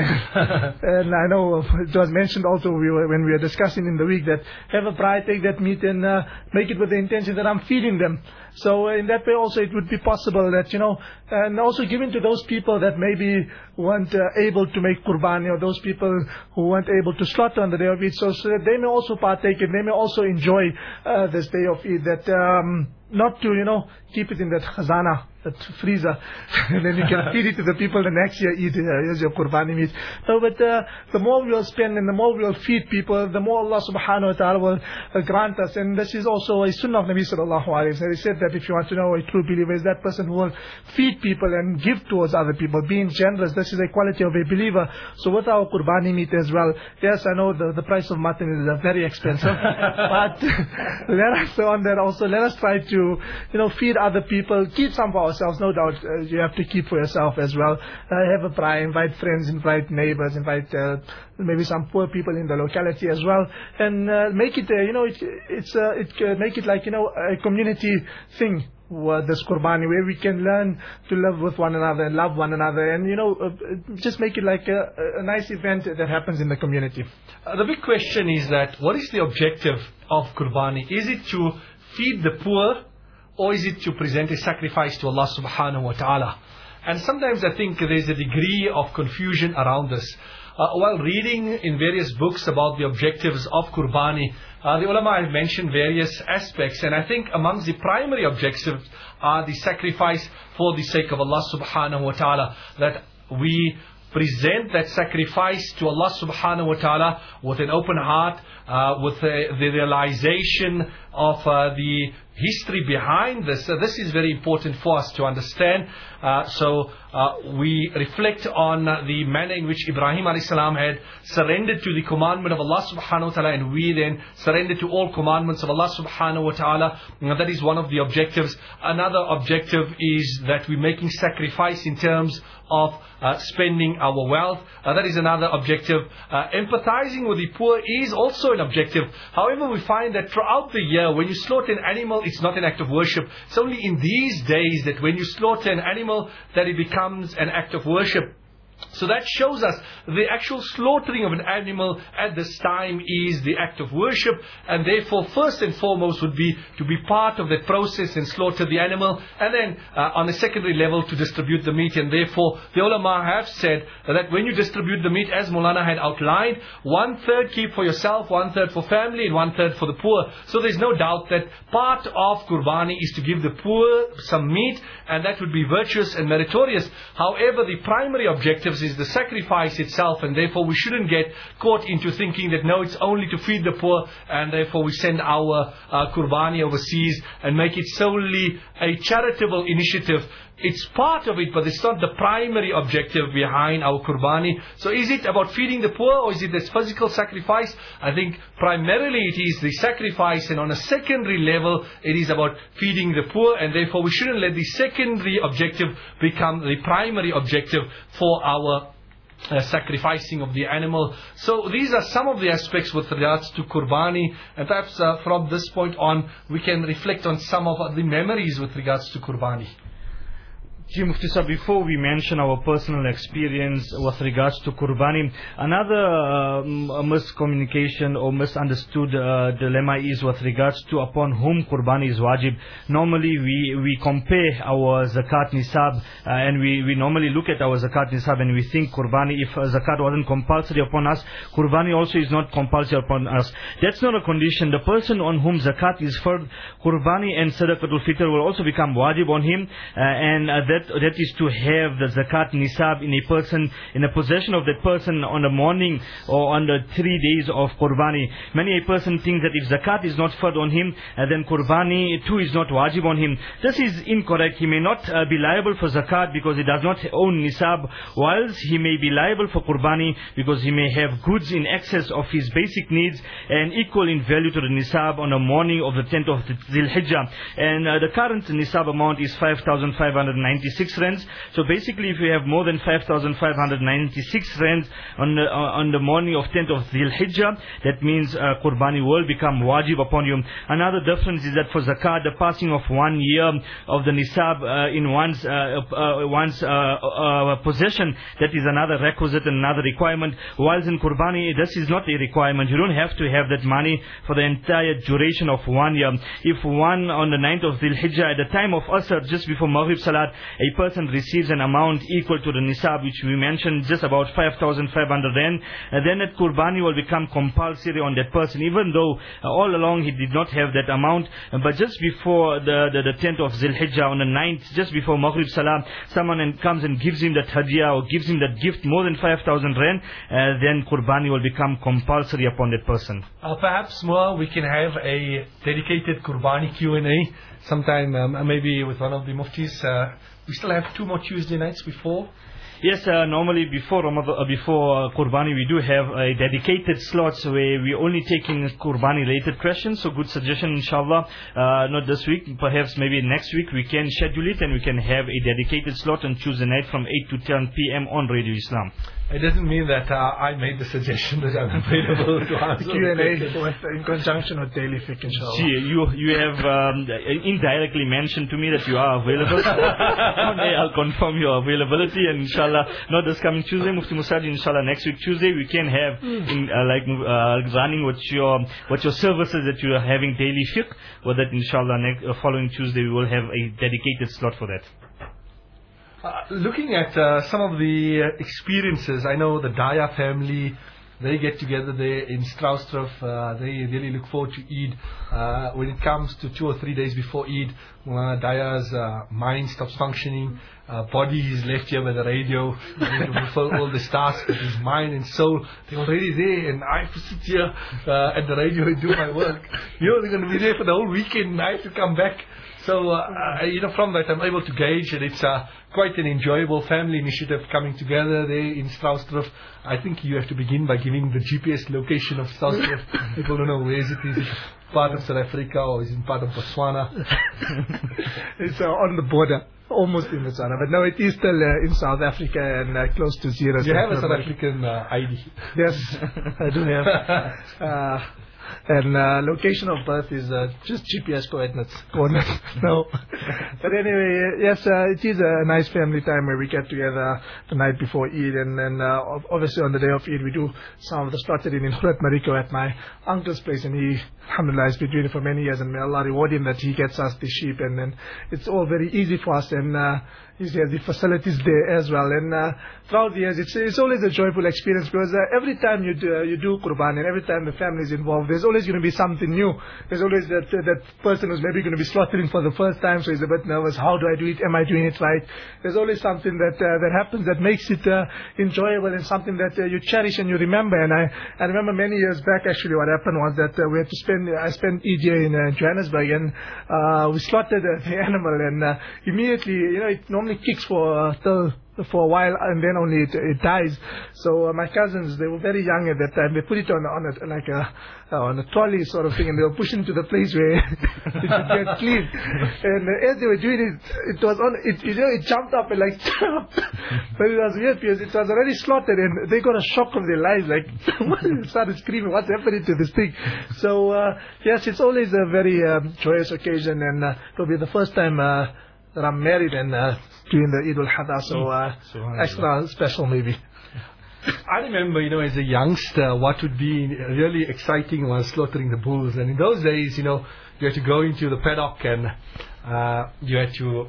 And I know it was mentioned also we were, when we were discussing in the week that have a braai, take that meat and uh, make it with the intention that I'm feeding them. So in that way also it would be possible that, you know, and also giving to those people that maybe weren't uh, able to make Qurbani, or those people who weren't able to slaughter on the day of Eid, so, so that they may also partake and they may also enjoy uh, this day of Eid, that um, not to, you know, keep it in that khazana, a freezer, and then you can feed it to the people the next year, eat it. Uh, here's your Qurbani meat. No, but uh, the more we'll spend and the more we'll feed people, the more Allah subhanahu wa ta'ala will uh, grant us. And this is also a sunnah of Nabi sallallahu alayhi wa sallam. He said that if you want to know a true believer is that person who will feed people and give towards other people, being generous. This is a quality of a believer. So with our Qurbani meat as well, yes, I know the, the price of mutton is uh, very expensive, but let us on that also, let us try to, you know, feed other people, keep some for ourselves, no doubt. Uh, you have to keep for yourself as well. Uh, have a braai, invite friends, invite neighbors, invite uh, maybe some poor people in the locality as well, and uh, make it, uh, you know, it, it's uh, it uh, make it like, you know, a community thing. Uh, this Qurbani, where we can learn to live with one another and love one another, and you know, uh, just make it like a, a nice event that happens in the community. Uh, the big question is that what is the objective of Qurbani? Is it to feed the poor, or is it to present a sacrifice to Allah subhanahu wa ta'ala? And sometimes I think there's a degree of confusion around this. Uh, while reading in various books about the objectives of Qurbani, uh, the ulama have mentioned various aspects, and I think amongst the primary objectives are the sacrifice for the sake of Allah subhanahu wa ta'ala, that we present that sacrifice to Allah subhanahu wa ta'ala with an open heart, uh, with uh, the realization of uh, the history behind this. So this is very important for us to understand. Uh, so uh, we reflect on uh, the manner in which Ibrahim alayhi salam had surrendered to the commandment of Allah subhanahu wa ta'ala, and we then surrender to all commandments of Allah subhanahu wa ta'ala. Now, that is one of the objectives. Another objective is that we're making sacrifice in terms of uh, spending our wealth. Uh, that is another objective. Uh, empathizing with the poor is also an objective. However, we find that throughout the year, when you slaughter an animal, it's not an act of worship. It's only in these days that when you slaughter an animal, that it becomes an act of worship. So that shows us the actual slaughtering of an animal at this time is the act of worship, and therefore first and foremost would be to be part of that process and slaughter the animal, and then uh, on a secondary level to distribute the meat. And therefore the ulama have said that when you distribute the meat, as Maulana had outlined, one third keep for yourself, one third for family, and one third for the poor. So there's no doubt that part of Qurbani is to give the poor some meat, and that would be virtuous and meritorious. However, the primary objective is the sacrifice itself, and therefore we shouldn't get caught into thinking that no, it's only to feed the poor, and therefore we send our uh, Qurbani overseas and make it solely a charitable initiative. It's part of it, but it's not the primary objective behind our Qurbani. So is it about feeding the poor, or is it this physical sacrifice? I think primarily it is the sacrifice, and on a secondary level it is about feeding the poor, and therefore we shouldn't let the secondary objective become the primary objective for our Uh, sacrificing of the animal. So these are some of the aspects with regards to Qurbani, and perhaps uh, from this point on we can reflect on some of the memories with regards to Qurbani. Ji Mufti Sahib, before we mention our personal experience with regards to Qurbani, another uh, miscommunication or misunderstood uh, dilemma is with regards to upon whom Qurbani is wajib. Normally we, we compare our zakat nisab uh, and we, we normally look at our zakat nisab and we think Qurbani, if uh, zakat wasn't compulsory upon us, Qurbani also is not compulsory upon us. That's not a condition. The person on whom zakat is fard, Qurbani and Sadaqatul Fitr will also become wajib on him, uh, and uh, that That is to have the zakat nisab in a person, in a possession of that person on the morning or on the three days of Qurbani. Many a person thinks that if zakat is not fard on him, uh, then Qurbani too is not wajib on him. This is incorrect. He may not uh, be liable for zakat because he does not own nisab, whilst he may be liable for Qurbani because he may have goods in excess of his basic needs and equal in value to the nisab on the morning of the tenth of Dhul Hijjah. And uh, the current nisab amount is five thousand five hundred ninety-six rands. So basically, if you have more than five thousand five hundred ninety-six rands on the, uh, on the morning of tenth of Dhul Hijjah, that means uh, Qurbani will become wajib upon you. Another difference is that for zakat, the passing of one year of the nisab uh, in one's, uh, uh, one's uh, uh, possession, that is another requisite and another requirement. Whilst in Qurbani, this is not a requirement. You don't have to have that money for the entire duration of one year. If one on the ninth of Dhul Hijjah, at the time of Asr, just before Maghrib Salat, a person receives an amount equal to the nisab, which we mentioned, just about five thousand five hundred rand, and then that Qurbani will become compulsory on that person, even though uh, all along he did not have that amount. Uh, but just before the, the, the tenth of Zil Hijjah, on the ninth, just before Maghrib Salah, someone and comes and gives him that hadiyah or gives him that gift more than five thousand rand, uh, then Qurbani will become compulsory upon that person. Uh, perhaps more we can have a dedicated Qurbani Q and A sometime, um, maybe with one of the muftis. Uh, we still have two more Tuesday nights before. Yes, uh, normally before Ramadan, uh, before uh, Qurbani, we do have a dedicated slots where we're only taking Qurbani related questions. So good suggestion, inshallah. Uh, not this week, perhaps maybe next week we can schedule it and we can have a dedicated slot on Tuesday night from eight to ten p m on Radio Islam. It doesn't mean that uh, I made the suggestion that I'm available to answer Q and A in conjunction with Daily Fiqh, inshallah. See, you, you have um, indirectly mentioned to me that you are available. One day I'll confirm your availability, and inshallah, not this coming Tuesday, Mufti Musaji, inshallah next week Tuesday we can have in, uh, like uh, running what your what your services that you are having Daily Fiqh, or that inshallah next, uh, following Tuesday we will have a dedicated slot for that. Uh, looking at uh, some of the uh, experiences, I know the Daya family, they get together there in Strausdorf. Uh, they really look forward to Eid. Uh, when it comes to two or three days before Eid, uh, Daya's uh, mind stops functioning. Uh, body is left here by the radio. He has to fulfill all the tasks, but his mind and soul, they're already there, and I have to sit here uh, at the radio and do my work. You know, they're going to be there for the whole weekend, and I have to come back. So, uh, uh, you know, from that I'm able to gauge that it's uh, quite an enjoyable family initiative coming together there in Strausdorf. I think you have to begin by giving the G P S location of Strausdorf. People don't know where is it. Is it part of South Africa or is it part of Botswana? It's uh, on the border. Almost in Botswana, but no, it is still uh, in South Africa and uh, close to zero. You have a South African uh, I D? Yes, I do have. Uh, and uh, location of birth is uh, just G P S coordinates. coordinates. No. But anyway, yes, uh, it is a nice family time where we get together the night before Eid, and then uh, obviously on the day of Eid we do some of the slaughtering in Hurat Mariko at my uncle's place, and he, alhamdulillah, has been doing it for many years, and may Allah reward him that he gets us the sheep, and then it's all very easy for us, and uh, he has the facilities there as well. And uh, throughout the years, it's, it's always a joyful experience, because uh, every time you do, uh, you do Qurban, and every time the family is involved, there's always going to be something new. There's always that uh, that person who's maybe going to be slaughtering for the first time, so he's a bit nervous. How do I do it? Am I doing it right? There's always something that uh, that happens that makes it uh, enjoyable, and something that uh, you cherish and you remember. And I, I remember many years back, actually, what happened was that uh, we had to spend, I spent Eid here in uh, Johannesburg, and uh, we slaughtered uh, the animal, and uh, immediately, you know, it normally kicks for uh, till for a while, and then only it, it dies. So uh, my cousins, they were very young at that time. They put it on on a, like a uh, on a trolley sort of thing, and they were pushing to the place where it would get clean. And uh, as they were doing it, it was on. It, you know, it jumped up and like jumped. But it was weird because it was already slaughtered, and they got a shock of their lives. Like started screaming, "What's happening to this thing?" So uh, yes, it's always a very um, joyous occasion, and uh, it'll be the first time uh, that I'm married and. Uh, during the Eid al-Adha, so uh, extra special maybe. I remember, you know, as a youngster, what would be really exciting was slaughtering the bulls. And in those days, you know, you had to go into the paddock and uh, you had to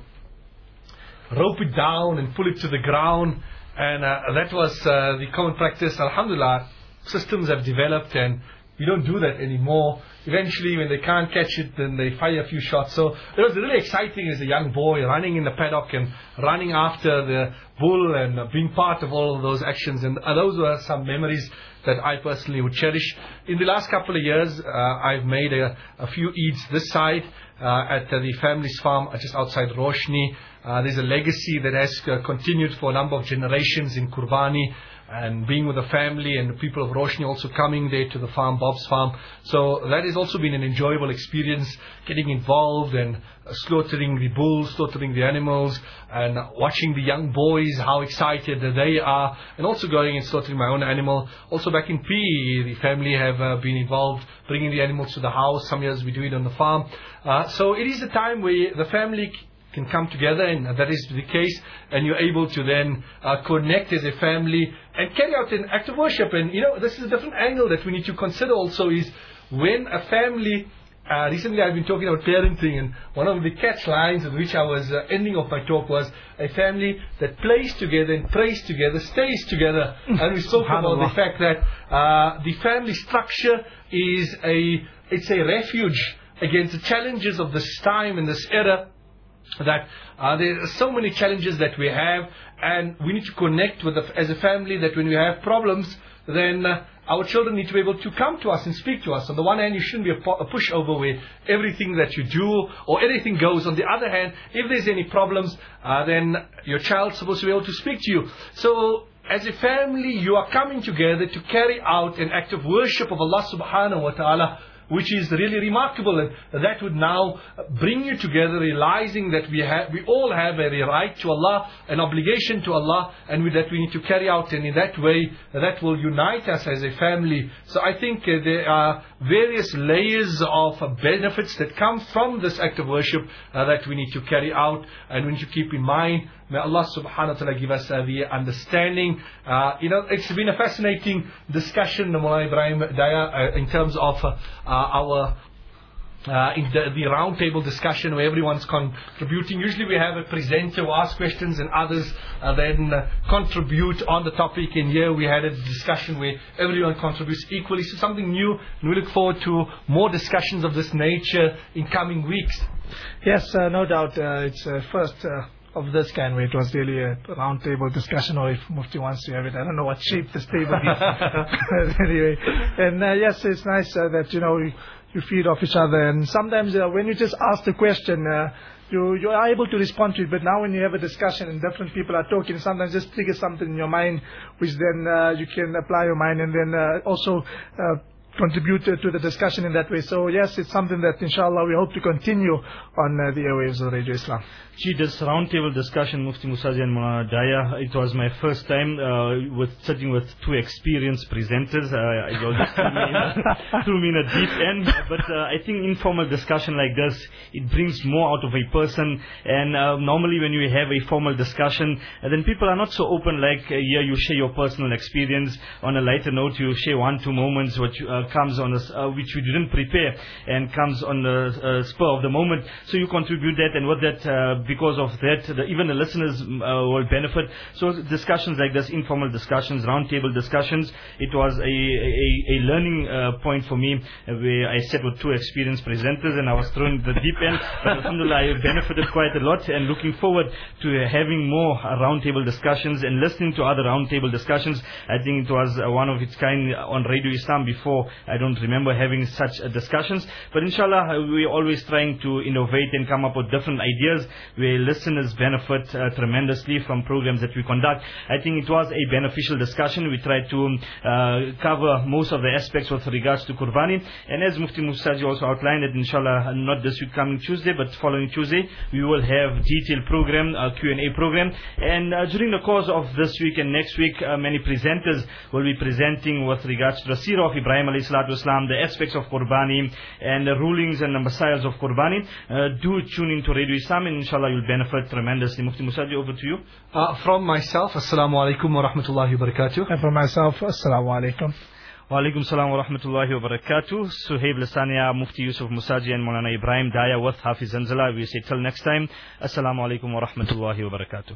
rope it down and pull it to the ground. And uh, that was uh, the common practice. Alhamdulillah, systems have developed and we don't do that anymore. Eventually, when they can't catch it, then they fire a few shots. So it was really exciting as a young boy, running in the paddock and running after the bull and uh, being part of all of those actions. And uh, those were some memories that I personally would cherish. In the last couple of years, uh, I've made a, a few Eids this side uh, at uh, the family's farm just outside Roshni. Uh, there's a legacy that has uh, continued for a number of generations in Qurbani. And being with the family and the people of Roshni also coming there to the farm, Bob's farm. So that has also been an enjoyable experience, getting involved and uh, slaughtering the bulls, slaughtering the animals, and uh, watching the young boys, how excited they are, and also going and slaughtering my own animal. Also back in P E, the family have uh, been involved, bringing the animals to the house. Some years we do it on the farm. Uh, so it is a time where the family can come together, and that is the case, and you're able to then uh, connect as a family and carry out an act of worship. And you know, this is a different angle that we need to consider also, is when a family uh, recently I've been talking about parenting, and one of the catch lines with which I was uh, ending off my talk was a family that plays together and prays together stays together. And we spoke about the fact that uh, the family structure is a it's a refuge against the challenges of this time and this era. That uh, there are so many challenges that we have, and we need to connect with the, as a family, that when we have problems, then uh, our children need to be able to come to us and speak to us. On the one hand, you shouldn't be a, a pushover where everything that you do or anything goes. On the other hand, if there's any problems, uh, then your child's supposed to be able to speak to you. So as a family, you are coming together to carry out an act of worship of Allah subhanahu wa ta'ala, which is really remarkable, and that would now bring you together, realizing that we have, we all have a right to Allah, an obligation to Allah, and with that we need to carry out, and in that way, that will unite us as a family. So I think uh, there are various layers of uh, benefits that come from this act of worship uh, that we need to carry out, and we need to keep in mind. May Allah subhanahu wa ta'ala give us uh, the understanding. Uh, you know, it's been a fascinating discussion, Mullah Ibrahim Daya, uh, in terms of uh, uh, our uh, in the, the round table discussion where everyone's contributing. Usually we have a presenter who asks questions and others uh, then uh, contribute on the topic. And here we had a discussion where everyone contributes equally. So something new, and we look forward to more discussions of this nature in coming weeks. Yes, uh, no doubt. Uh, it's uh, first... Uh of this kind, where it was really a round table discussion, or if Mufti wants to have it, I don't know what shape this table is. Anyway, and uh, yes, it's nice uh, that, you know, you, you feed off each other, and sometimes uh, when you just ask the question, uh, you you are able to respond to it, but now when you have a discussion and different people are talking, sometimes just trigger something in your mind, which then uh, you can apply your mind, and then uh, also uh, contribute to the discussion in that way. So yes, it's something that inshallah we hope to continue on uh, the airwaves of Radio Islam. Gee, this roundtable discussion, Mufti Musaji and Mullah Daya, it was my first time uh, with sitting with two experienced presenters. Uh, you just threw me, in, threw me in a deep end. But uh, I think informal discussion like this, it brings more out of a person. And uh, normally when you have a formal discussion, uh, then people are not so open like uh, here you share your personal experience. On a lighter note, you share one, two moments which uh, comes on a, uh, which you didn't prepare and comes on the uh, spur of the moment. So you contribute that, and with that, uh, because of that, the, even the listeners uh, will benefit. So discussions like this, informal discussions, roundtable discussions, it was a, a, a learning uh, point for me, uh, where I sat with two experienced presenters and I was thrown in the deep end. But alhamdulillah, I benefited quite a lot, and looking forward to uh, having more uh, roundtable discussions and listening to other roundtable discussions. I think it was uh, one of its kind on Radio Islam. Before, I don't remember having such uh, discussions. But inshallah, uh, we're always trying to innovate and come up with different ideas where listeners benefit uh, tremendously from programs that we conduct. I think it was a beneficial discussion. We tried to uh, cover most of the aspects with regards to Qurbani. And as Mufti Musaji also outlined, that inshallah, not this week coming Tuesday, but following Tuesday, we will have detailed program, uh, Q and A program. And uh, during the course of this week and next week, uh, many presenters will be presenting with regards to the seerah of Ibrahim alayhi salatu wasalam, the aspects of Qurbani, and the rulings and the masayils of Qurbani. Uh, do tune into Radio Islam, and inshallah you'll benefit tremendously. Mufti Musaji, over to you. Uh, from myself, Assalamu alaikum wa rahmatullahi wa barakatuh. And from myself, Assalamu alaikum. Wa alaikum salam wa rahmatullahi wa barakatuh. Suhaib Lasania, Mufti Yusuf Musaji and Maulana Ibrahim Daya with Hafiz Zanzala. We say till next time. Assalamu alaikum wa rahmatullahi wa barakatuh.